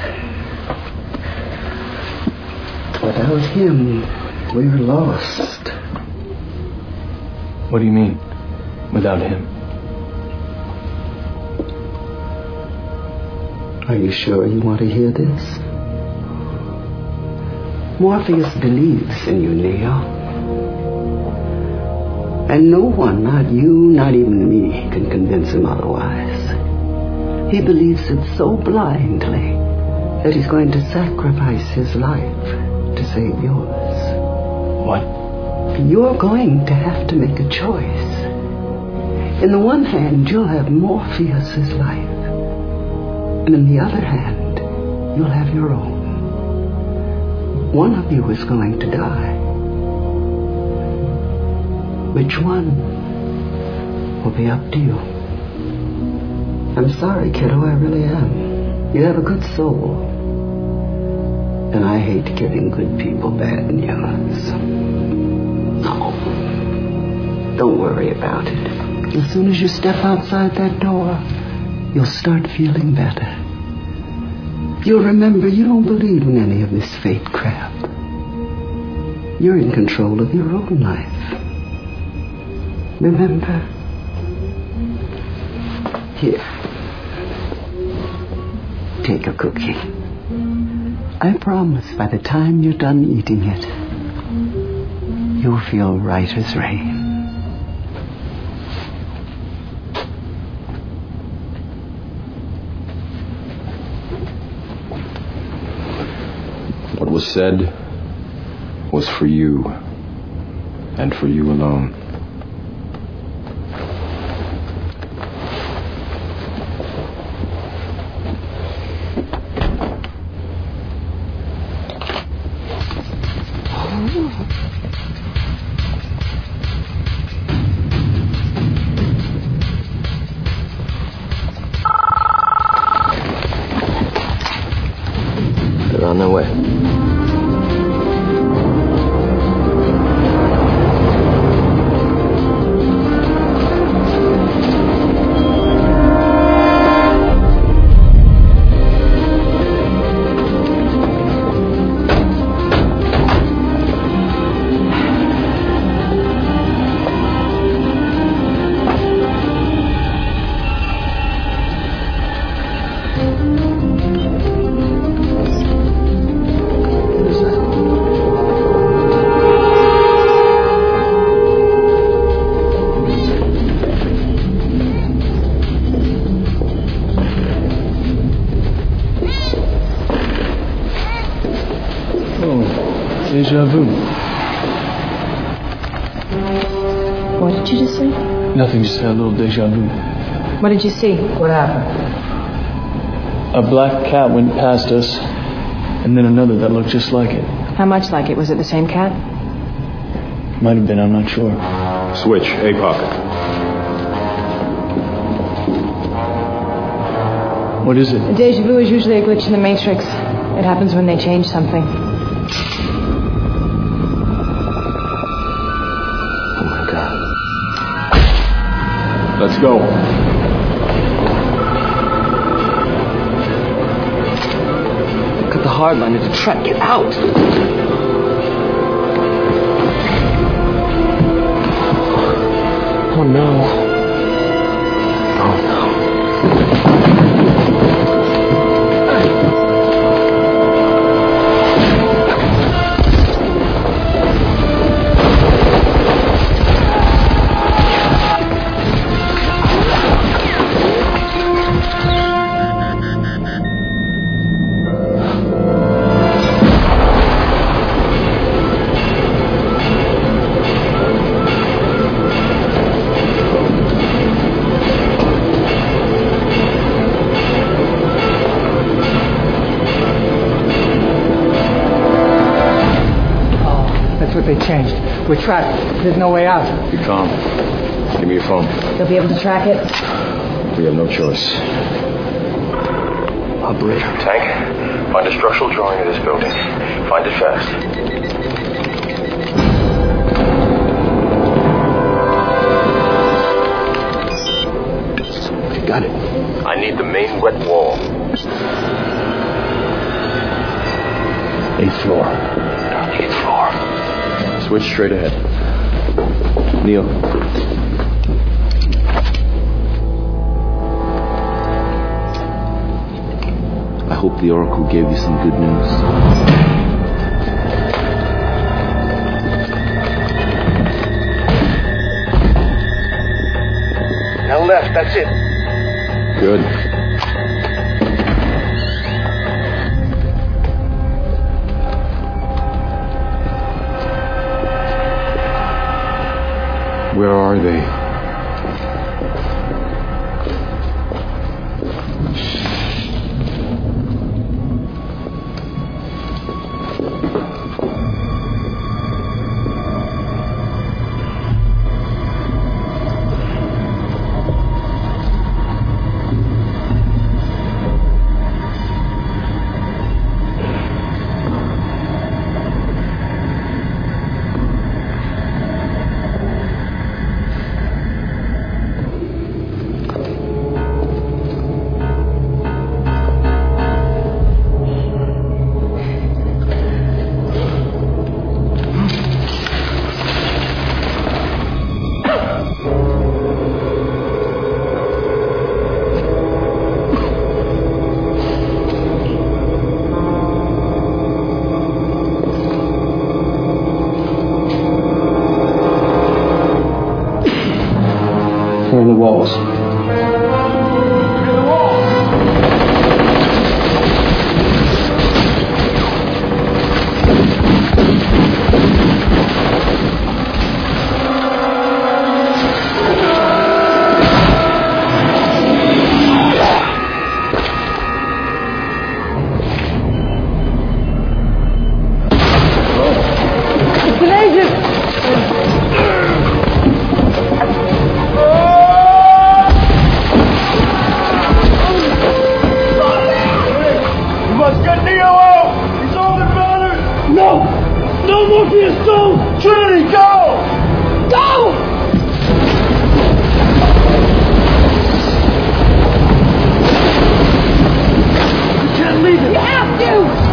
Without him, we're lost. What do you mean, without him? Are you sure you want to hear this? Morpheus believes in you, Neo. And no one, not you, not even me, can convince him otherwise. He believes it so blindly that he's going to sacrifice his life to save yours. What? You're going to have to make a choice. In the one hand, you'll have Morpheus's life. And in the other hand, you'll have your own. One of you is going to die. Which one will be up to you. I'm sorry, kiddo, I really am. You have a good soul. And I hate giving good people bad news. No. Don't worry about it. As soon as you step outside that door, you'll start feeling better. You'll remember you don't believe in any of this fate crap. You're in control of your own life. Remember? Here. Take a cookie. I promise by the time you're done eating it, you'll feel right as rain. What was said was for you, and for you alone. They're on their way. Deja vu. What did you just say? Nothing, just had a little deja vu. What did you see? What happened? A black cat went past us, and then another that looked just like it. How much like it? Was it the same cat? Might have been, I'm not sure. Switch, A P O C. What is it? A deja vu is usually a glitch in the Matrix. It happens when they change something. Oh my God. Let's go. Cut the hard line into track. Get out. Oh no. Oh no. They changed. We're trapped. There's no way out. Be calm. Give me your phone. They'll be able to track it? We have no choice. Operator. Tank, find a structural drawing of this building. Find it fast. Okay, got it. I need the main wet wall. Eighth floor. Eighth floor. Switch straight ahead. Neil. I hope the Oracle gave you some good news. Now left, that's it. Good. Where are they? Clear the walls. Let's get Neo out! No! No, Morpheus, no! Trinity, go! Go! You can't leave it! You have to!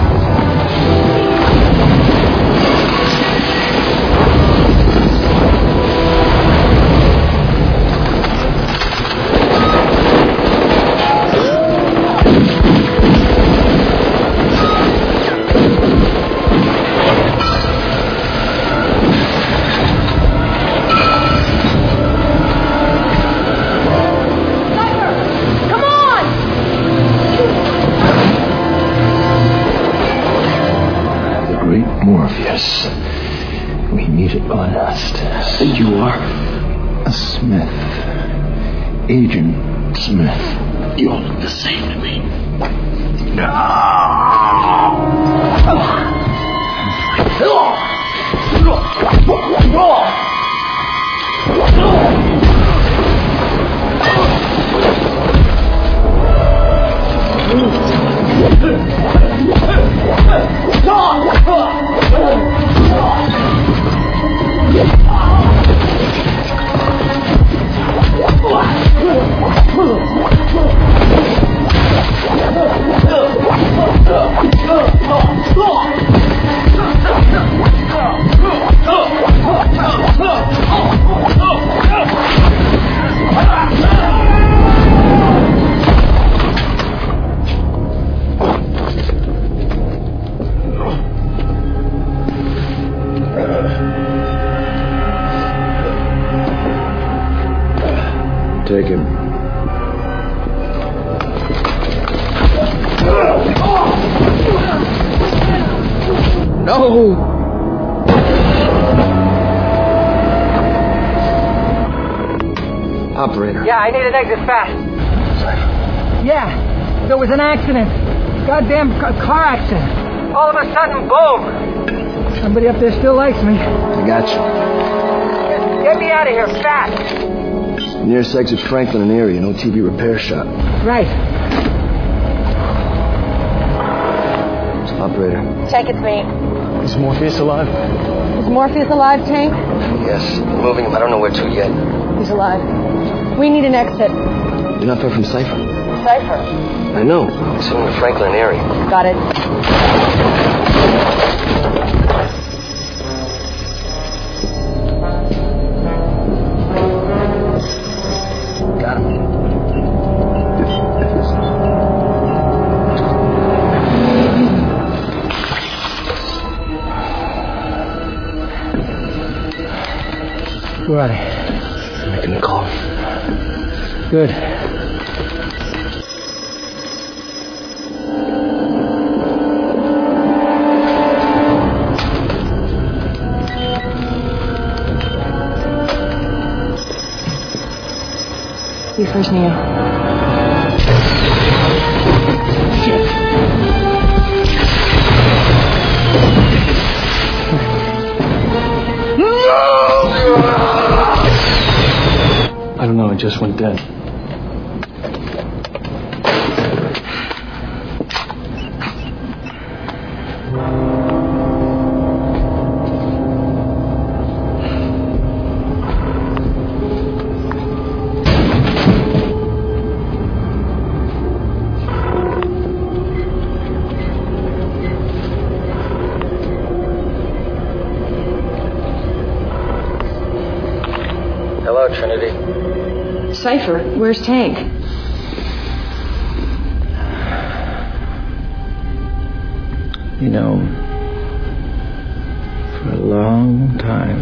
Morpheus. We meet at last. And you are? A Smith. Agent Smith. You all look the same to me. No. Take him. No! Operator. Yeah, I need an exit fast. Yeah, there was an accident. Goddamn ca- car accident. All of a sudden, boom. Somebody up there still likes me. I got you. Get me out of here, fast. Nearest exit Franklin and Erie, an O T B repair shop. Right. Operator. Tank, it's me. Is Morpheus alive? Is Morpheus alive, Tank? Yes. We're moving him. I don't know where to yet. He's alive. We need an exit. You're not far from Cypher. Cypher. I know. It's sitting with Franklin and Erie. Got it. Got him. Where are they? I'm making a call. Good. You first, Neo. I don't know, it just went dead. Hello, Trinity. Cypher, where's Tank? You know, for a long time,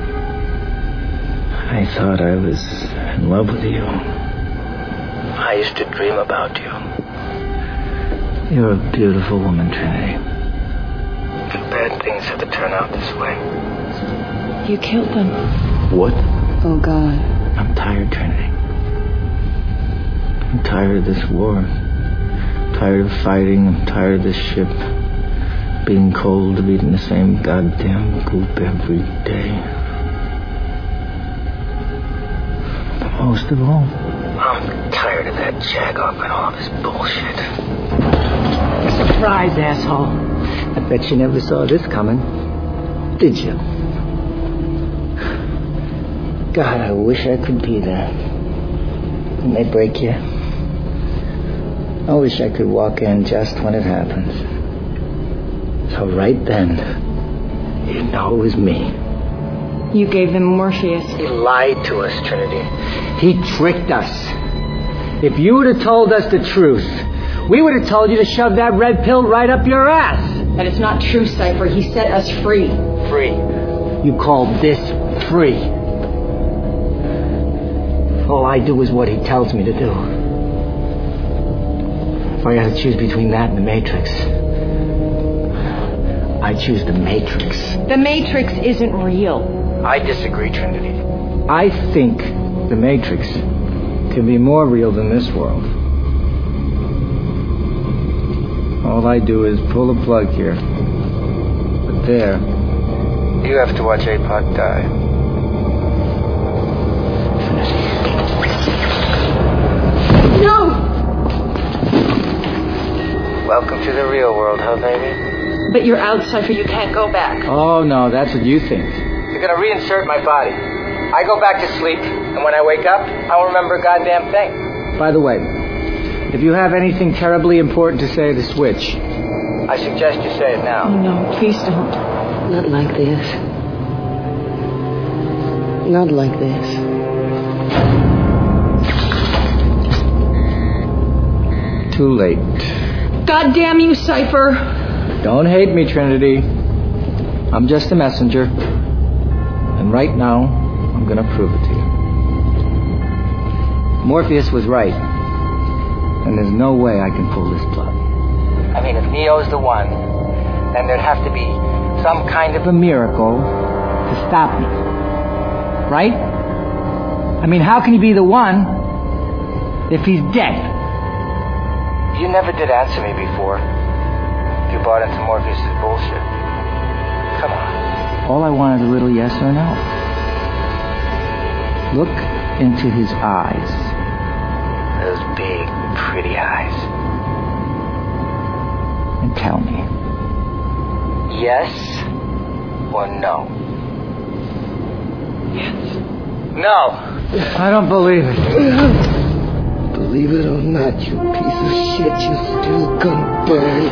I thought I was in love with you. I used to dream about you. You're a beautiful woman, Trinity. Too bad things have to turn out this way. You killed them. What? Oh, God. I'm tired, Trinity. I'm tired of this war. I'm tired of fighting. I'm tired of this ship being cold, of eating the same goddamn goop every day. But most of all, I'm tired of that jag-off and all this bullshit. Surprise, asshole. I bet you never saw this coming, did you? God, I wish I could be there. When they break you, I wish I could walk in just when it happens. So right then, you know it was me. You gave them Morpheus. He lied to us, Trinity. He tricked us. If you would have told us the truth, we would have told you to shove that red pill right up your ass. That is not true, Cypher. He set us free. Free? You call this free? All I do is what he tells me to do. If I had to choose between that and the Matrix, I choose the Matrix. The Matrix isn't real. I disagree, Trinity. I think the Matrix can be more real than this world. All I do is pull a plug here. But there, you have to watch A P O C die. No! Welcome to the real world, huh, baby? But you're out, Cypher. You can't go back. Oh, no, that's what you think. You're going to reinsert my body. I go back to sleep, and when I wake up, I won't remember a goddamn thing. By the way, if you have anything terribly important to say to Switch, I suggest you say it now. Oh, no, please don't. Not like this. Not like this. Too late. God damn you, Cypher. Don't hate me, Trinity. I'm just a messenger. And right now, I'm going to prove it to you. Morpheus was right. And there's no way I can pull this plug. I mean, if Neo's the one, then there'd have to be some kind of a miracle to stop me. Right? I mean, how can he be the one if he's dead? You never did answer me before. You bought into Morpheus' bullshit. Come on. All I want is a little yes or no. Look into his eyes. Those big, pretty eyes. And tell me. Yes or no? Yes. No. I don't believe it. Believe it or not, you piece of shit, you're still gonna burn.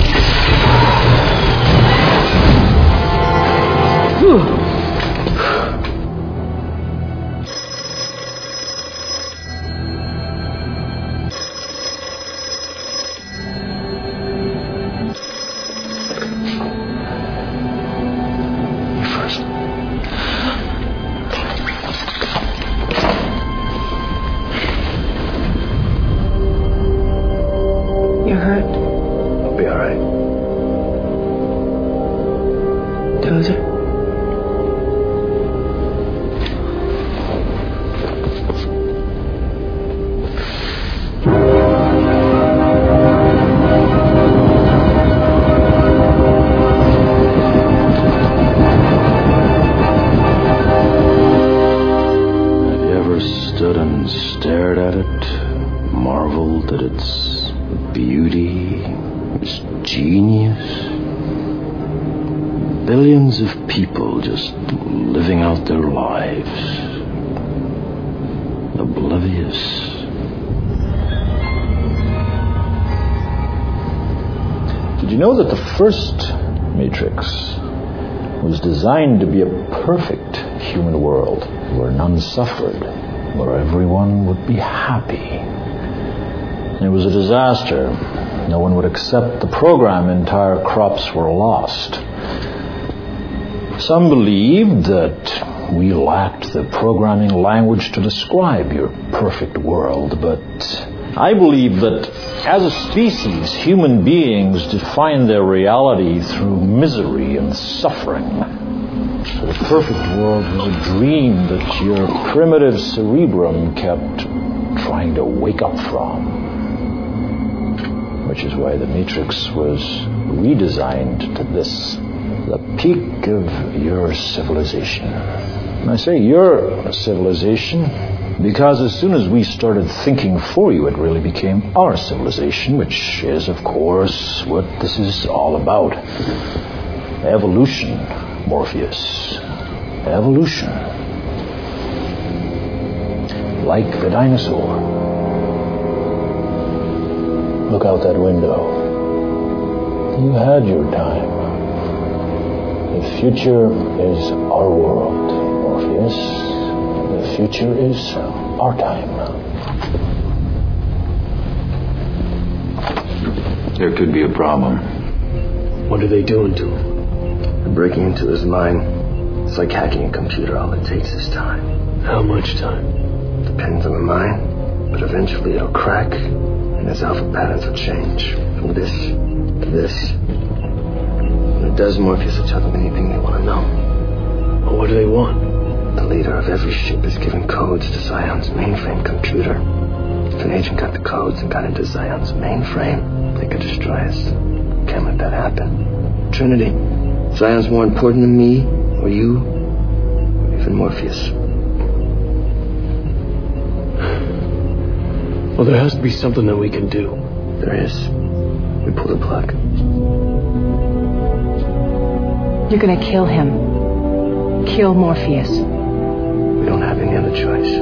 You're hurt. I'll be all right. Dozer. Have you ever stood and stared at it, marveled at its beauty, its genius? Billions of people just living out their lives, oblivious. Did you know that the first Matrix was designed to be a perfect human world where none suffered, where everyone would be happy? It was a disaster. No one would accept the program. Entire crops were lost. Some believed that we lacked the programming language to describe your perfect world, but I believe that as a species, human beings define their reality through misery and suffering. So the perfect world was a dream that your primitive cerebrum kept trying to wake up from. Which is why the Matrix was redesigned to this, the peak of your civilization. And I say your civilization Because as soon as we started thinking for you, it really became our civilization, which is, of course, what this is all about. Evolution, Morpheus. Evolution. Like the dinosaur. Look out that window. You had your time. The future is our world, Morpheus. The future is our time. There could be a problem. What are they doing to him? They're breaking into his mind. It's like hacking a computer. All it takes is time. How much time? Depends on the mind. But eventually it'll crack, and his alpha patterns will change. From this to this. When it does, Morpheus will tell them anything they want to know. Well, what do they want? The leader of every ship is given codes to Zion's mainframe computer. If an agent got the codes and got into Zion's mainframe, they could destroy us. Can't let that happen. Trinity, Zion's more important to me, or you, or even Morpheus. Well, there has to be something that we can do. There is. We pull the plug. You're gonna kill him. Kill Morpheus. We don't have any other choice.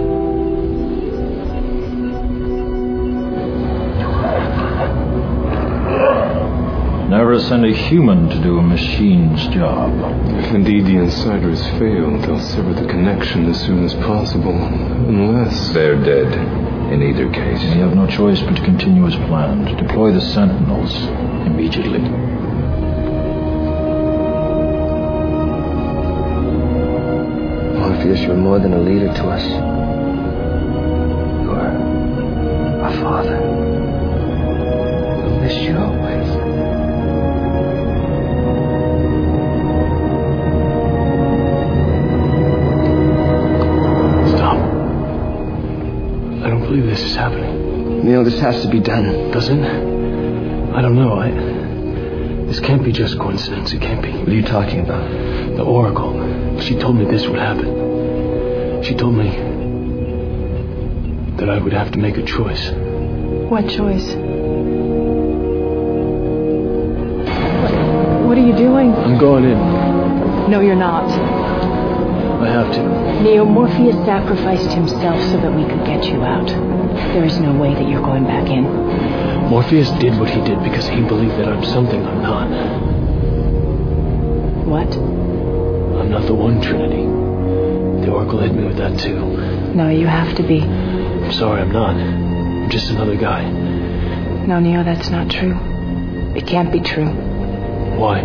Never send a human to do a machine's job. If indeed the insiders fail, they'll sever the connection as soon as possible. Unless... They're dead, in either case. We have no choice but to continue as planned. Deploy the Sentinels immediately. Morpheus, you're more than a leader to us. You're our father. We'll miss you always. Stop. I don't believe this is happening. Neil, this has to be done. Doesn't? I don't know. I... This can't be just coincidence. It can't be. What are you talking about? The Oracle. She told me this would happen. She told me that I would have to make a choice. What choice? What, what are you doing? I'm going in. No, you're not. I have to. Neo, Morpheus sacrificed himself so that we could get you out. There is no way that you're going back in. Morpheus did what he did because he believed that I'm something I'm not. What? I'm not the one, Trinity. The Oracle hit me with that, too. No, you have to be. I'm sorry, I'm not. I'm just another guy. No, Neo, that's not true. It can't be true. Why?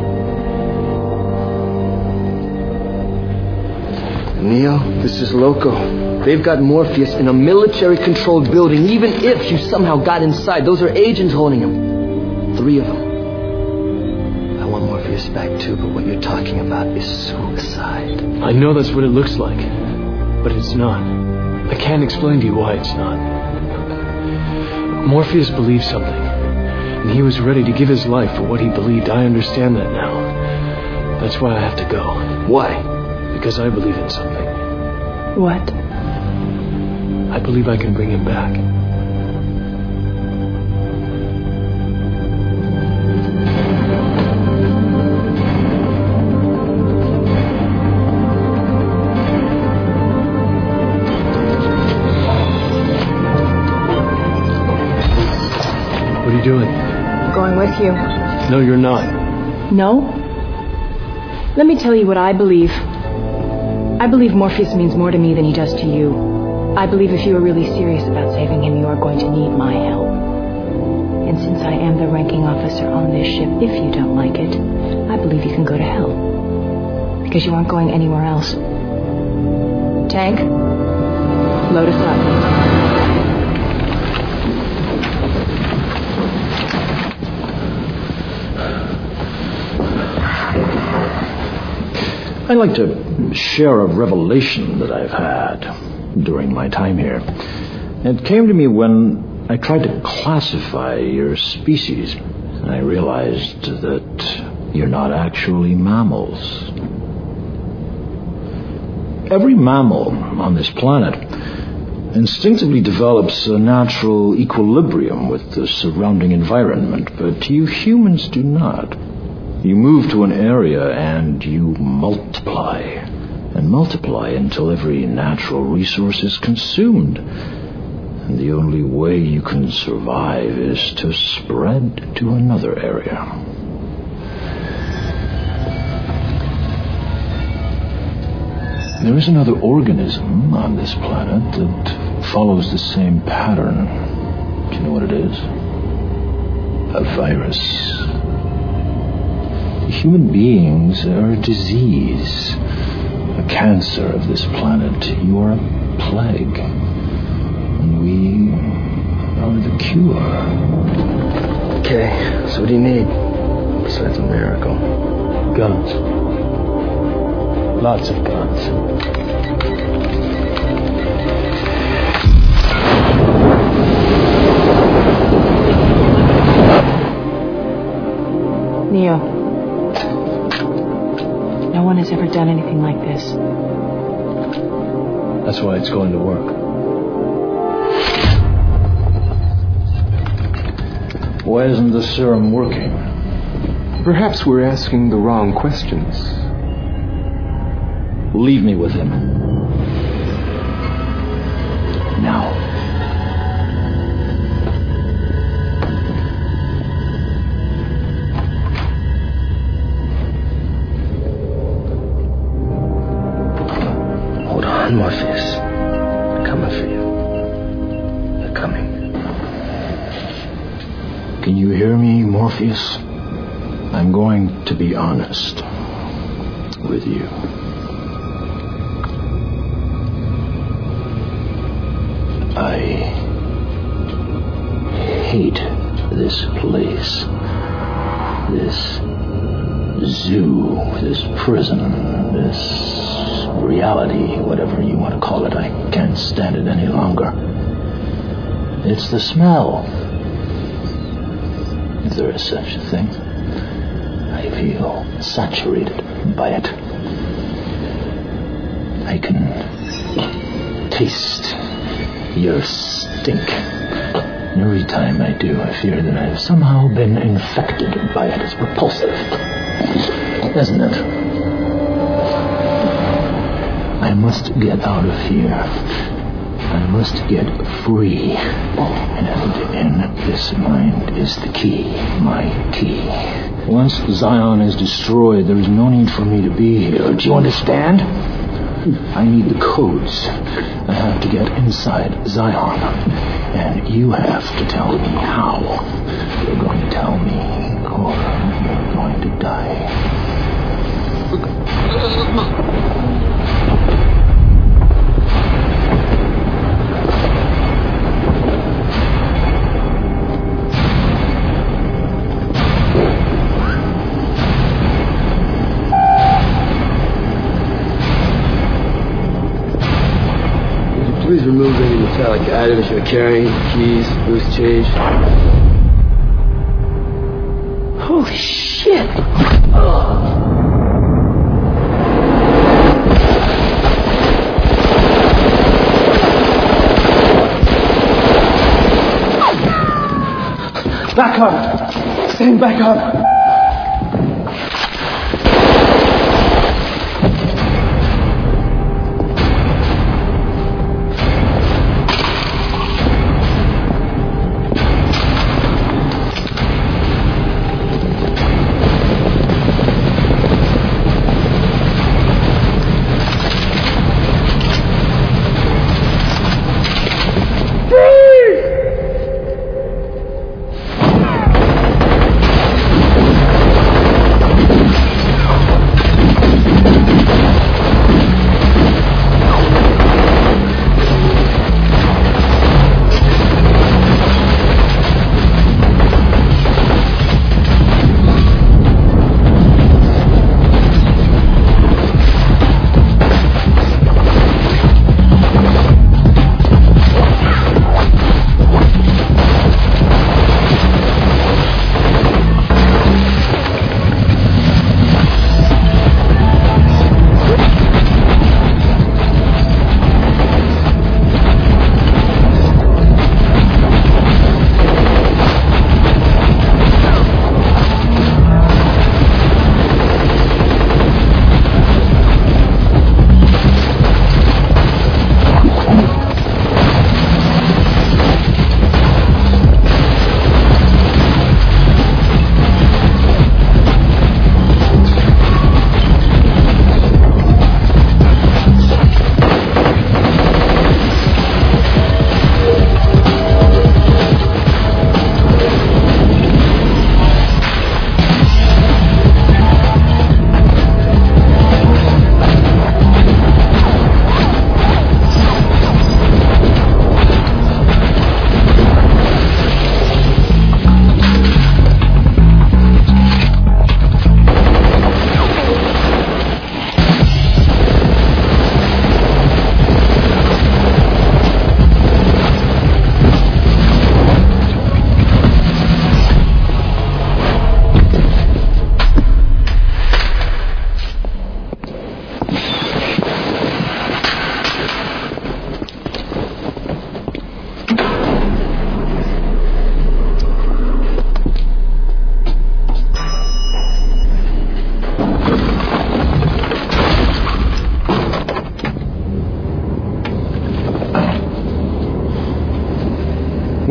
Neo, this is loco. They've got Morpheus in a military-controlled building. Even if you somehow got inside, those are agents holding him. Three of them. I want Morpheus back too, but what you're talking about is suicide. I know that's what it looks like, but it's not. I can't explain to you why it's not. Morpheus believed something, and he was ready to give his life for what he believed. I understand that now. That's why I have to go. Why? Because I believe in something. What? I believe I can bring him back. What are you doing? Going with you. No, you're not. No? Let me tell you what I believe. I believe Morpheus means more to me than he does to you. I believe if you are really serious about saving him, you are going to need my help. And since I am the ranking officer on this ship, if you don't like it, I believe you can go to hell. Because you aren't going anywhere else. Tank, load us up. I'd like to share a revelation that I've had during my time here. It came to me when I tried to classify your species. I realized that you're not actually mammals. Every mammal on this planet instinctively develops a natural equilibrium with the surrounding environment, but you humans do not. You move to an area and you multiply, and multiply until every natural resource is consumed. And the only way you can survive is to spread to another area. There is another organism on this planet that follows the same pattern. Do you know what it is? A virus. Human beings are a disease, a cancer of this planet. You are a plague, and we are the cure. Okay, so what do you need besides a miracle? Guns. Lots of guns. Neo. No one has ever done anything like this. That's why it's going to work. Why isn't the serum working? Perhaps we're asking the wrong questions. Leave me with him. Now. Hold on, Morpheus. They're coming for you. They're coming. Can you hear me, Morpheus? I'm going to be honest with you. I hate this place, this zoo, this prison, this reality, whatever you want to call it. I can't stand it any longer. It's the smell, if there is such a thing. I feel saturated by it. I can taste your stink. And every time I do, I fear that I've somehow been infected by it. It's repulsive, isn't it? I must get out of here. I must get free. And in this mind is the key, my key. Once Zion is destroyed, there is no need for me to be here. Do you understand? I need the codes. I have to get inside Zion. And you have to tell me how. You're going to tell me, or you're going to die. Please remove any metallic items you're carrying, keys, loose change. Holy shit! Back up! Stand back up!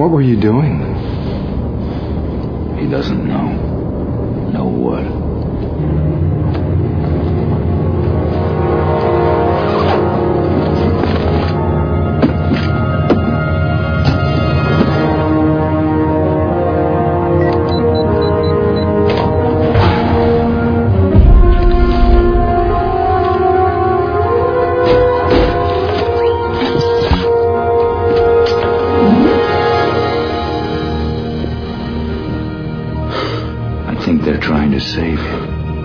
What were you doing? He doesn't know. Know what? They're trying to save you.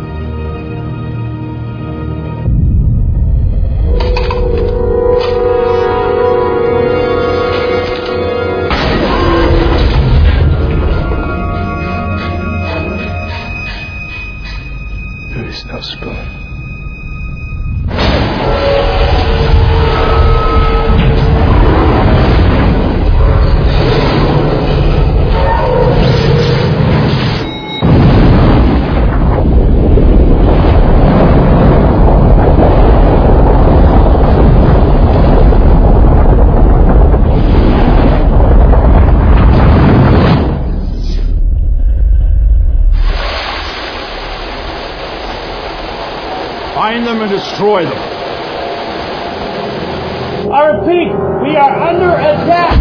There is no spoon. Find them and destroy them. I repeat, we are under attack!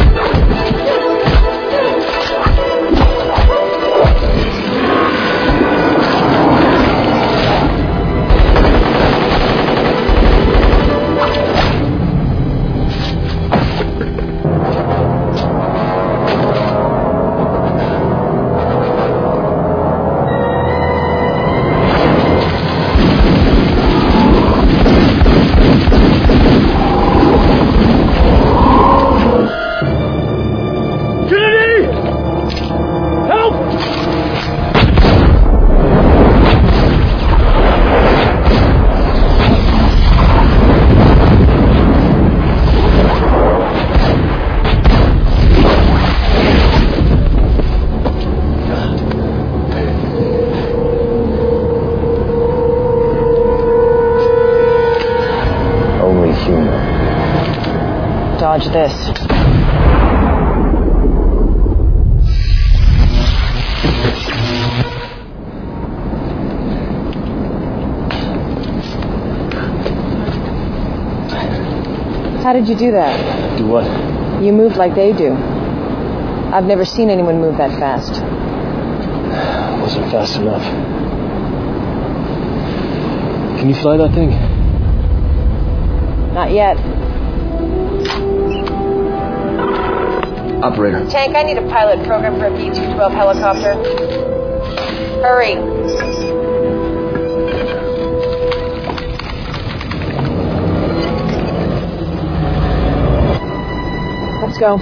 Dodge this. How did you do that? Do what? You moved like they do. I've never seen anyone move that fast. Wasn't fast enough. Can you fly that thing? Not yet. Operator. Tank, I need a pilot program for a B two twelve helicopter. Hurry. Let's go.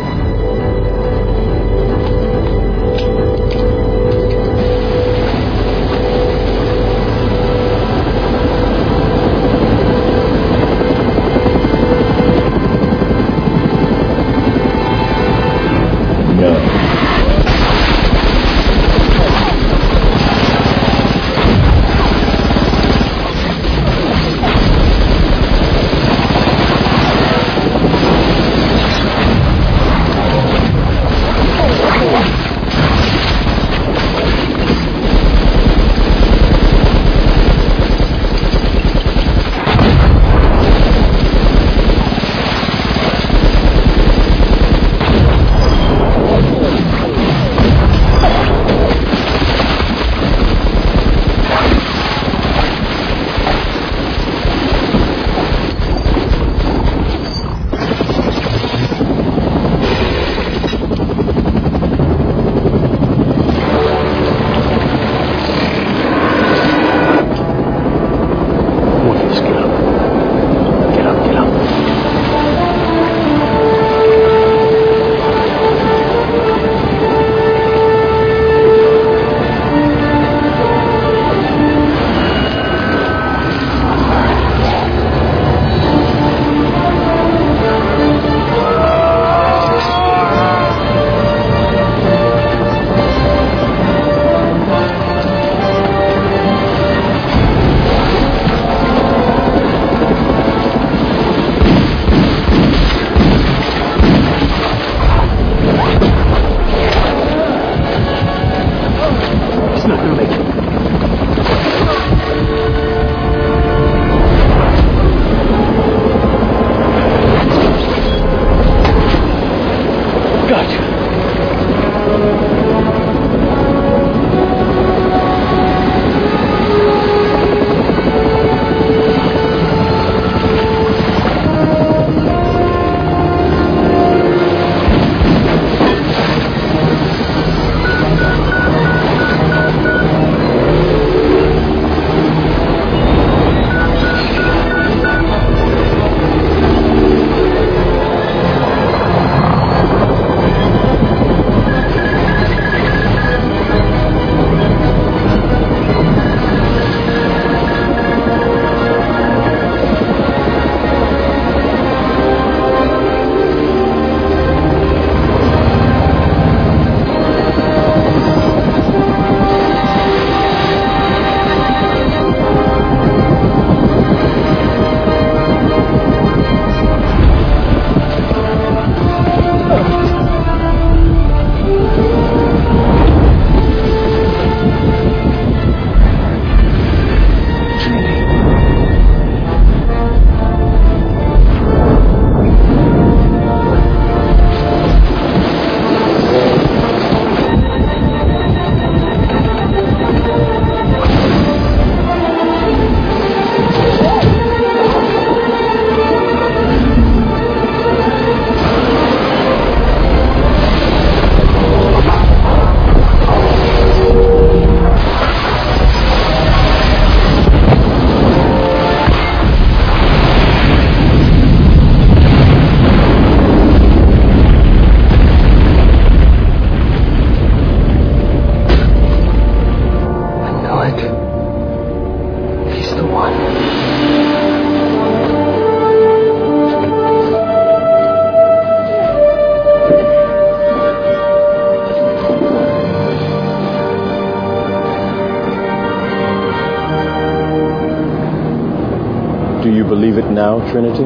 believe it now, Trinity?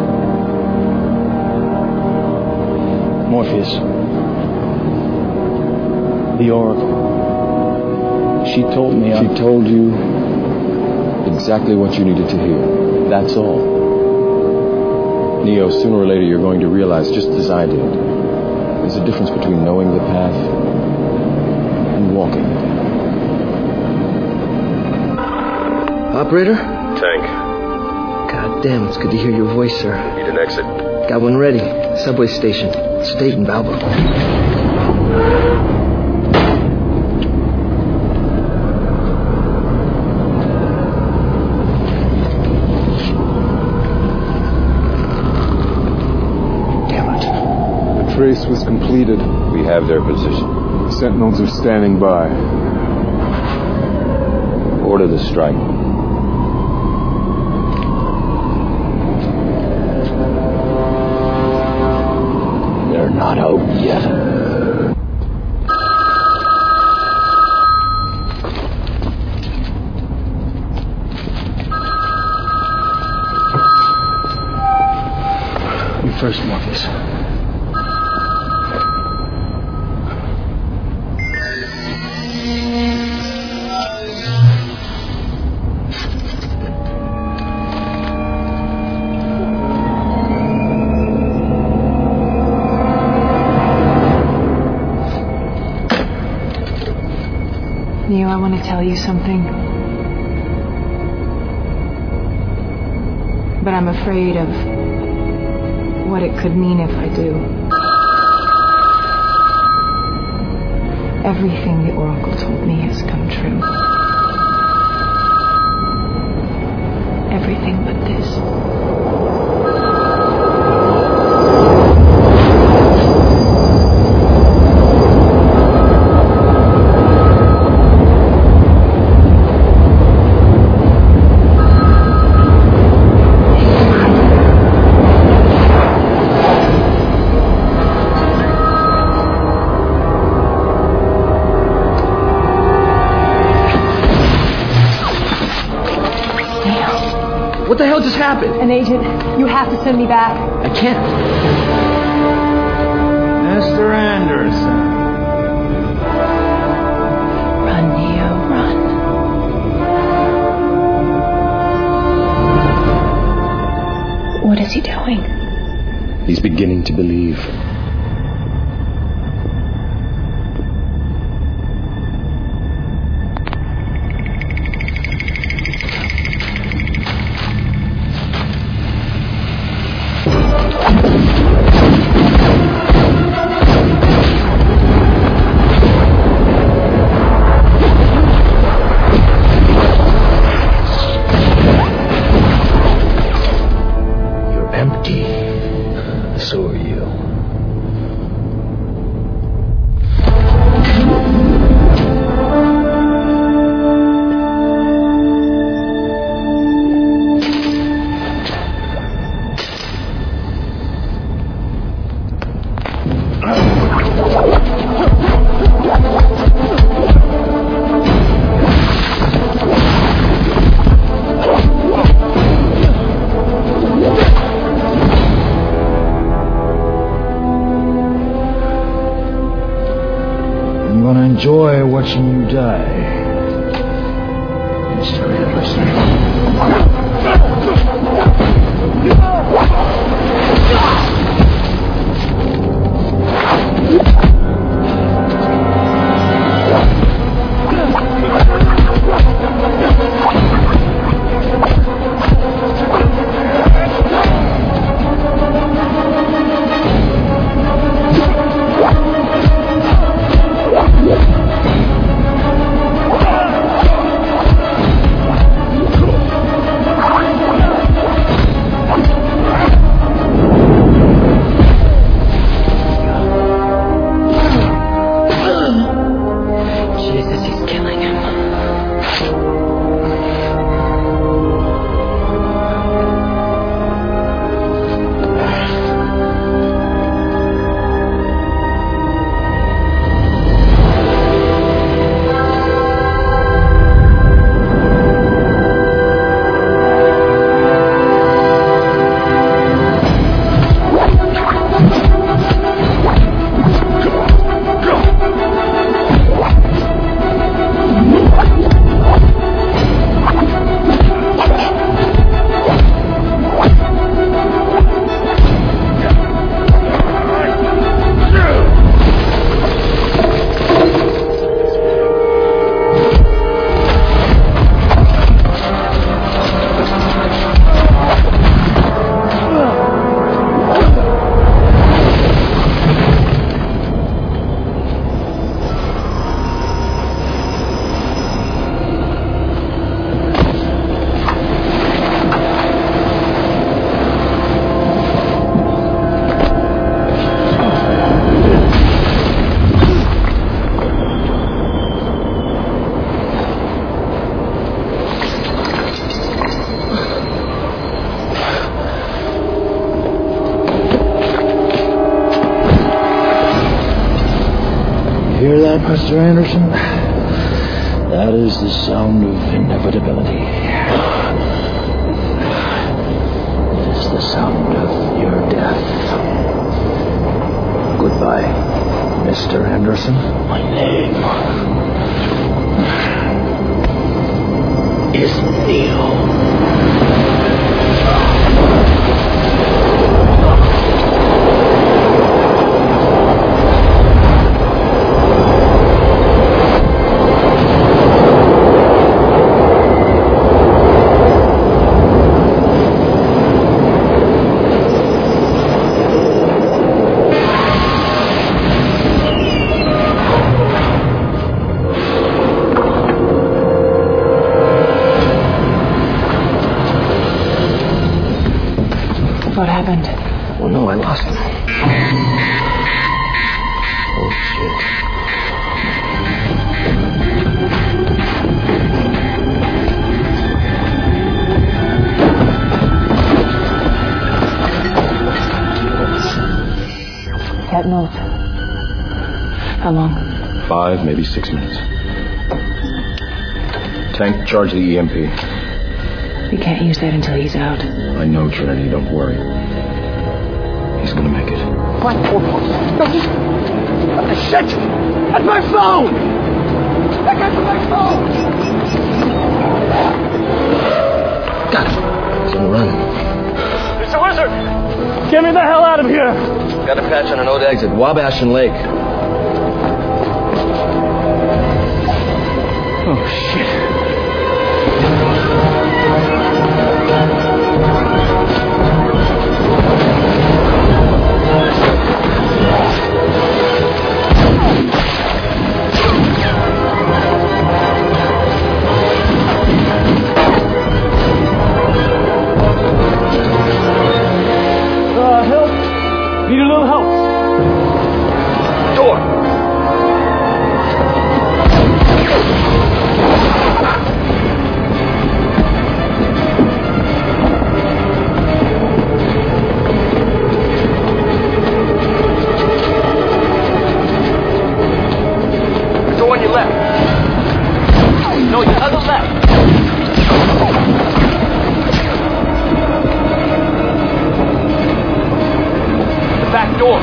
Morpheus. The Oracle. She told me I... She told you exactly what you needed to hear. That's all. Neo, sooner or later you're going to realize, just as I did, there's a difference between knowing the path and walking it. Operator? Tank. God damn, it's good to hear your voice, sir. Need an exit. Got one ready. Subway station. State and Balbo. Trace was completed. We have their position. Sentinels are standing by. Order the strike. They're not out yet. You first, Morpheus. Neo, I want to tell you something. But I'm afraid of what it could mean if I do. Everything the Oracle told me has come true. Everything but this. What the hell just happened? An agent, you have to send me back. I can't. Mister Anderson. Run, Neo, run. What is he doing? He's beginning to believe. So are you. I'm gonna enjoy watching you die, Mister Anderson. that, Mister Anderson? That is the sound of inevitability. It is the sound of your death. Goodbye, Mister Anderson. My name is Neo. What happened? Oh no, I lost him. Oh shit. Can't move. How long? Five, maybe six minutes. Tank, charge the E M P. We can't use that until he's out. I know, Trinity, don't worry. He's gonna make it. What? Oh, no, just... Shit! That's my phone! That guy's my phone! Got him. He's been running. It's a wizard! Get me the hell out of here! Got a patch on an old exit. Wabash and Lake. Oh, shit. Need a little help. Door. The one you left. No, the other left. Back door.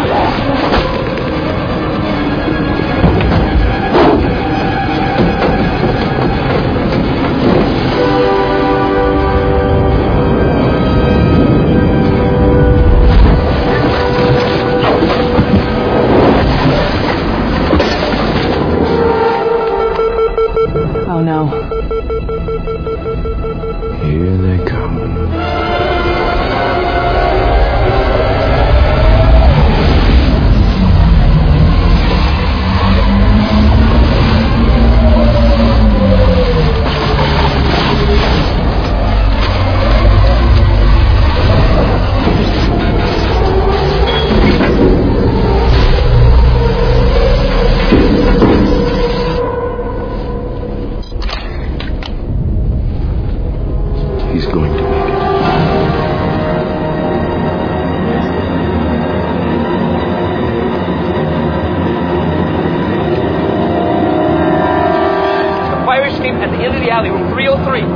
Oh no. Here they come. He's going to make it. The fire escape at the end of the alley, room three oh three.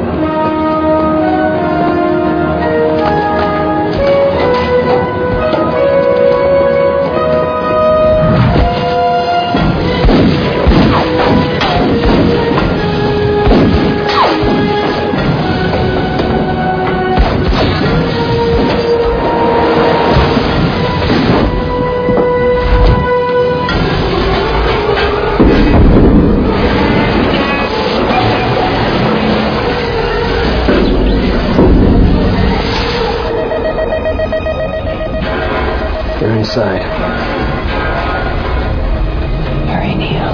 They're inside. Hurry, Neo.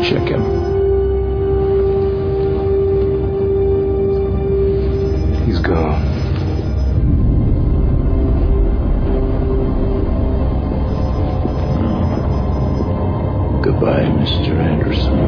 check him. He's gone. Goodbye, Mister Anderson.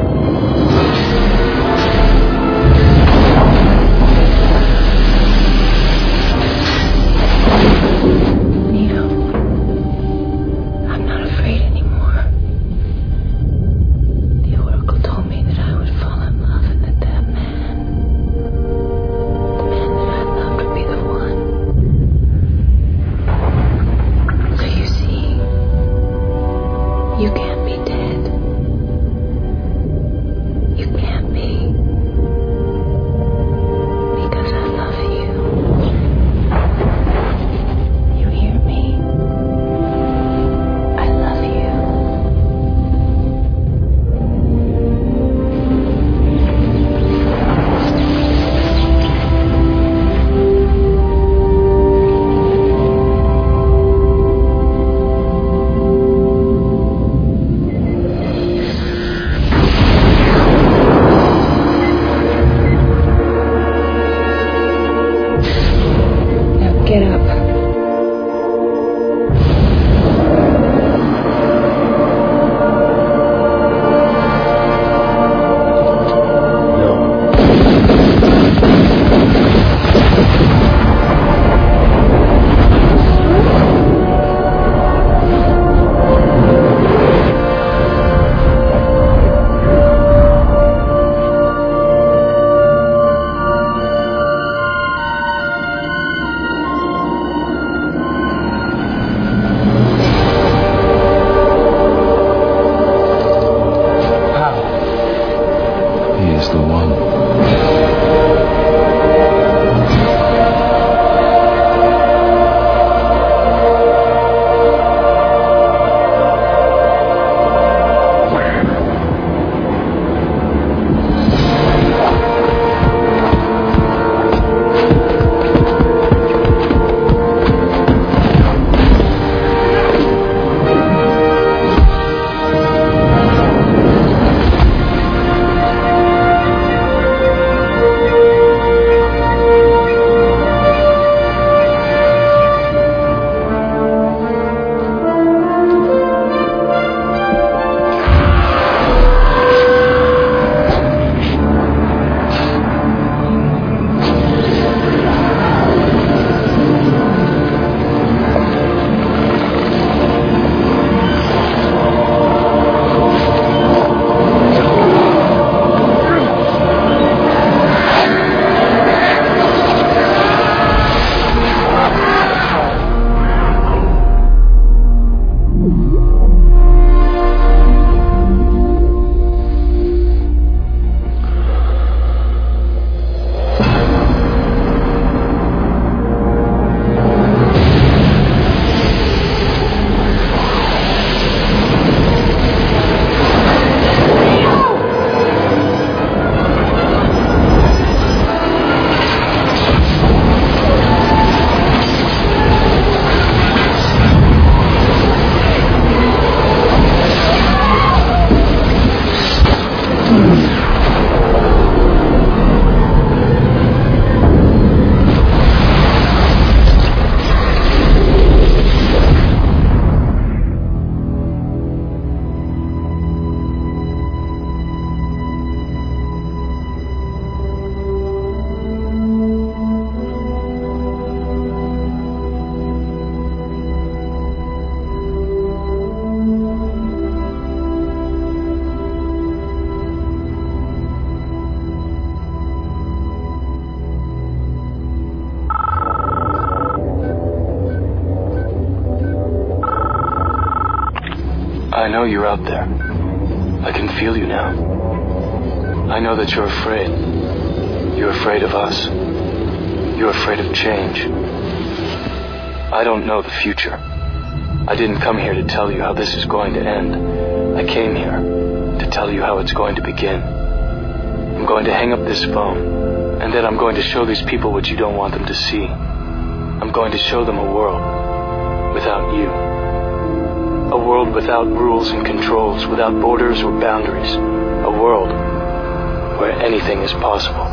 I know you're out there. I can feel you now. I know that you're afraid. You're afraid of us. You're afraid of change. I don't know the future. I didn't come here to tell you how this is going to end. I came here to tell you how it's going to begin. I'm going to hang up this phone, and then I'm going to show these people what you don't want them to see. I'm going to show them a world without you. A world without rules and controls, without borders or boundaries. A world where anything is possible.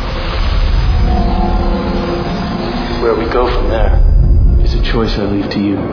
Where we go from there is a choice I leave to you.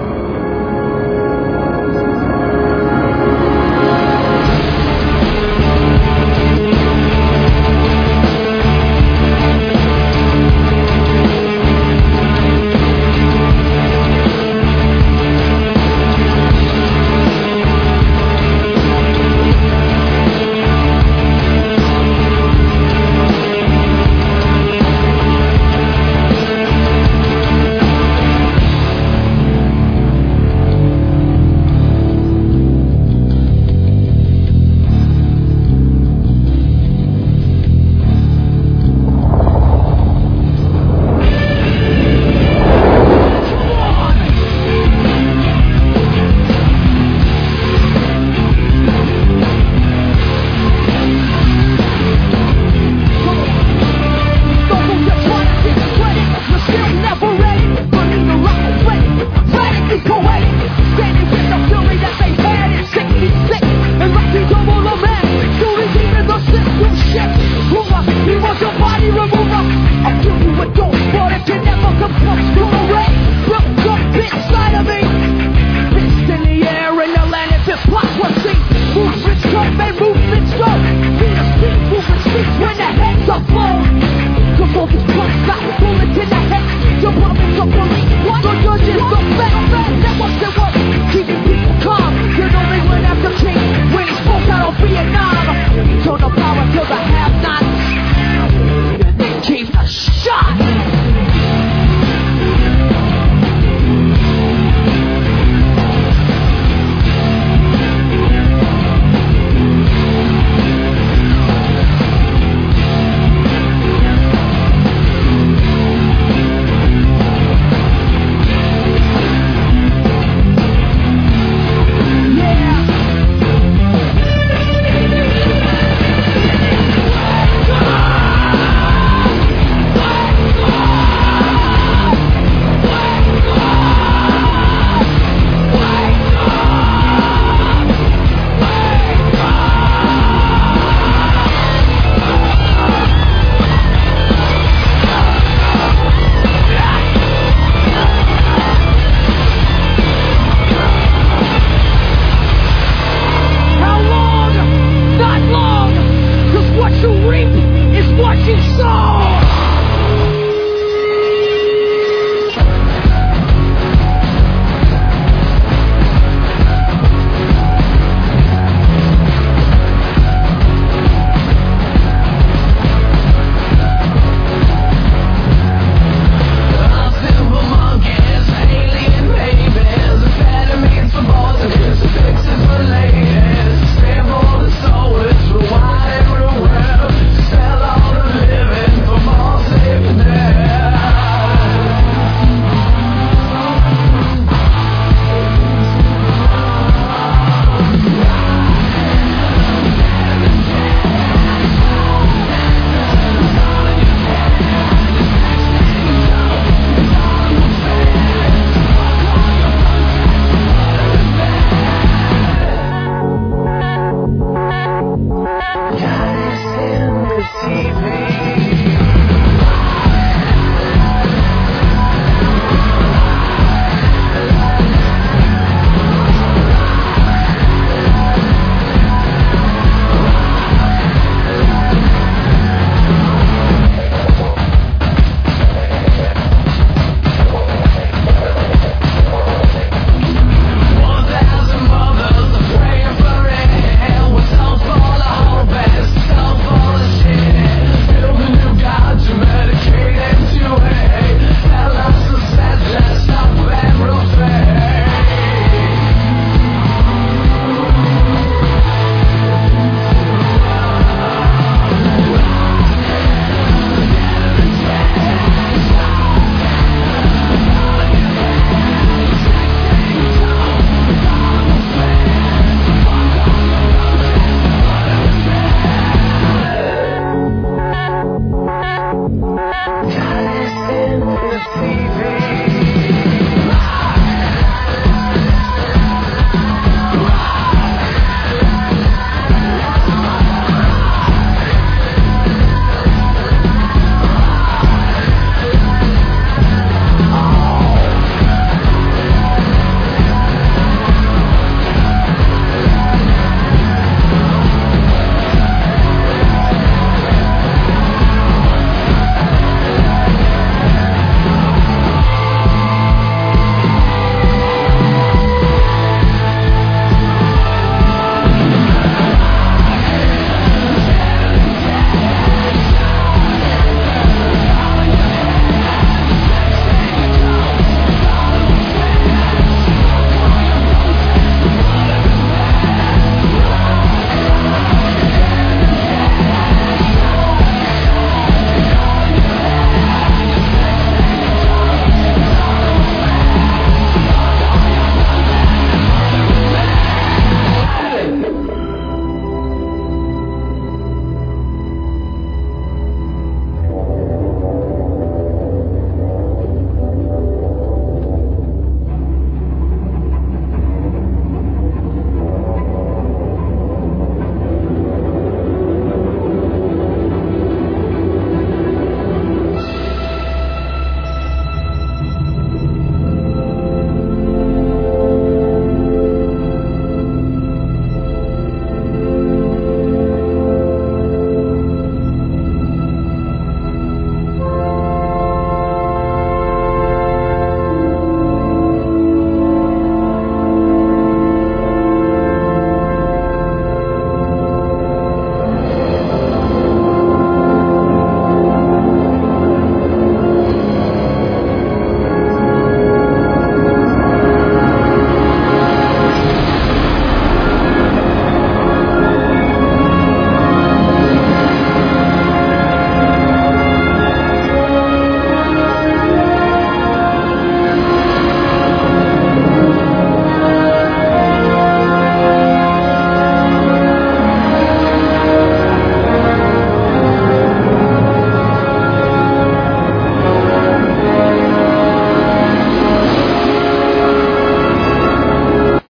Bullets in the head, your promise of police. What? So you're just a fat, that was the